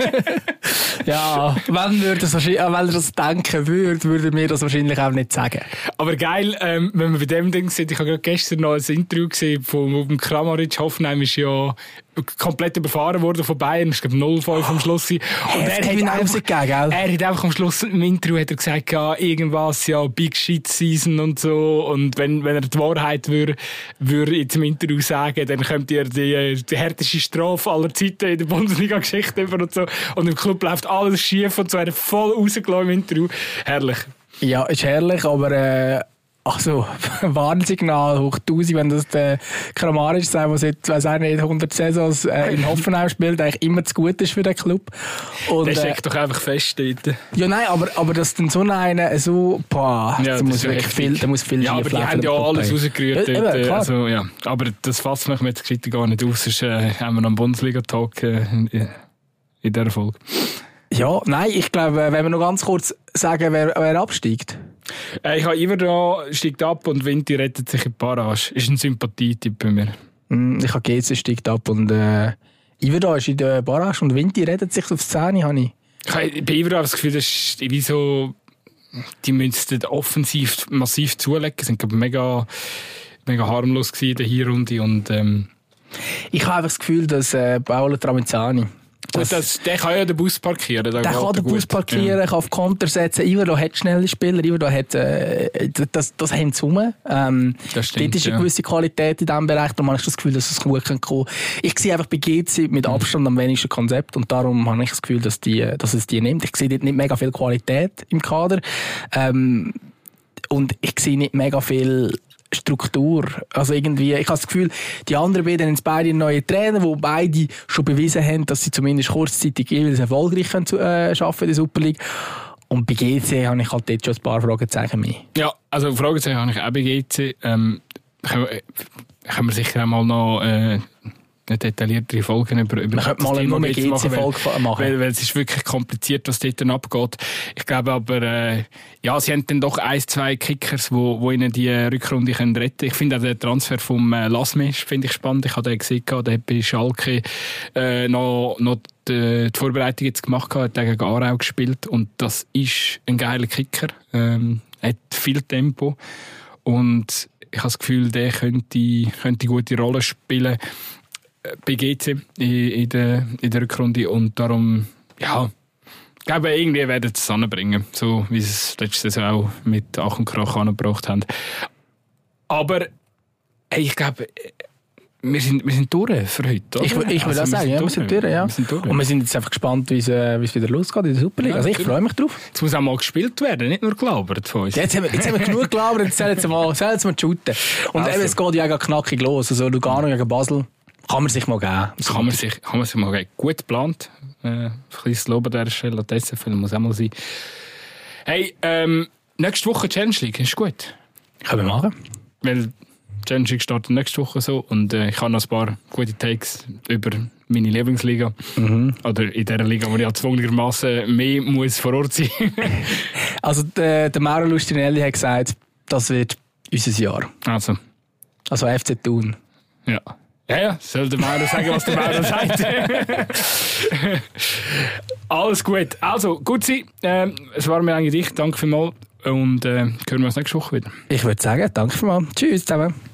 Ja, wenn er das denken würde mir das wahrscheinlich auch nicht sagen. Aber geil, wenn wir bei dem Ding sind, ich habe gerade gestern noch ein Interview gesehen vom Kramaric. Hoffenheim ist ja komplett überfahren worden von Bayern. Ich glaube 0-5 am Schluss. Und er hat einfach am Schluss im Interview hat er gesagt, ja, irgendwas, ja, Big Shit Season und so. Und wenn er die Wahrheit würde jetzt im Interview sagen, dann kommt ihr die härteste Strafe aller Zeiten in der Bundesliga-Geschichte über und so. Und im Club läuft alles schief und so. Er hat voll rausgelassen im Interview. Herrlich. Ja, ist herrlich, aber also, Warnsignal hoch 1000, wenn das der Kramaric sagt, der seit, weiss ich nicht, 100 Saisons in Hoffenheim spielt, eigentlich immer zu gut ist für den Club. Und, der steckt doch einfach fest dort. Ja, nein, aber dass dann so einer so, ja, da muss wirklich viel ja, aber die haben ja alles rausgerührt. Ja, eben, also, ja. Aber das fasst mich jetzt gar nicht aus, sonst haben wir noch einen Bundesliga-Talk in dieser Folge. Ja, nein, ich glaube, wenn wir noch ganz kurz sagen, wer absteigt. Ich habe Iverdon steigt ab und Vinti rettet sich in die Barrage. Ist ein Sympathie-Tipp bei mir. Ich habe GC steigt ab und Iverdon ist in der Barrage und Vinti rettet sich auf 10, habe ich. Bei Iverdon habe ich das Gefühl, das ist wie so, die müssen offensiv massiv zulegen. Sie sind mega harmlos gewesen in der Hinrunde und ich habe einfach das Gefühl, dass Paolo Tramezzani gut, der kann ja den Bus parkieren. Der kann den Bus parkieren, kann auf Konter setzen. Iverdon hat schnelle Spieler, Iverdon hat das haben sie rum. Das stimmt, dort ist eine gewisse Qualität in diesem Bereich, darum habe ich das Gefühl, dass es gut kommen kann. Ich sehe einfach bei GC mit Abstand am wenigsten Konzept und darum habe ich das Gefühl, dass es die nimmt. Ich sehe dort nicht mega viel Qualität im Kader und ich sehe nicht mega viel Struktur. Also irgendwie, ich habe das Gefühl, die anderen beiden haben beide neue Trainer, wo beide schon bewiesen haben, dass sie zumindest kurzzeitig jeweils erfolgreich schaffen in der Super League. Und bei GC habe ich halt jetzt schon ein paar Fragezeichen mehr. Ja, also Fragezeichen habe ich auch bei GC. Können wir sicher auch mal noch eine detailliertere Folgen über man könnte mal nur eine GC-Folge machen. Weil es ist wirklich kompliziert, was dort dann abgeht. Ich glaube aber, sie haben dann doch 1-2 Kickers, wo ihnen die Rückrunde retten können. Ich finde auch den Transfer vom Lasmisch finde ich spannend. Ich habe den gesehen, der hat bei Schalke noch die Vorbereitung jetzt gemacht, hat gegen Aarau gespielt und das ist ein geiler Kicker. Hat viel Tempo und ich habe das Gefühl, der könnte gute Rolle spielen bei GC in der Rückrunde und darum, ja, ich glaube, irgendwie werden sie es anbringen, so wie sie es letzte Saison auch mit Ach und Krach angebracht haben. Aber ich glaube, wir sind durch für heute. Oder? Ich würde auch sagen, wir sind durch. Ja. Und wir sind jetzt einfach gespannt, wie es wieder losgeht in der Super League. Also ich freue mich drauf. Jetzt muss auch mal gespielt werden, nicht nur gelabert von uns. Jetzt haben wir genug gelabert, jetzt sollen sie mal shooten. Und eben, es geht ja knackig los. Also Lugano gegen Basel kann man sich mal geben. Das kann man sich mal geben. Gut geplant. Ein kleines Lob an dieser Stelle. Das SFL muss auch mal sein. Hey, nächste Woche Challenge League, ist gut? Können wir machen. Weil Challenge League startet nächste Woche so und ich habe noch ein paar gute Takes über meine Lieblingsliga. Oder in dieser Liga, wo ich zwungenermassen mehr muss vor Ort sein. Also der Mauro Lustinelli hat gesagt, das wird unser Jahr. Also FC Thun. Ja. Ja, soll der Mauro sagen, was der Mauro sagt. Alles gut. Also, gut sein. Es war mir eigentlich dich. Danke vielmals. Und hören wir uns nächste Woche wieder. Ich würde sagen, danke vielmals. Tschüss zusammen.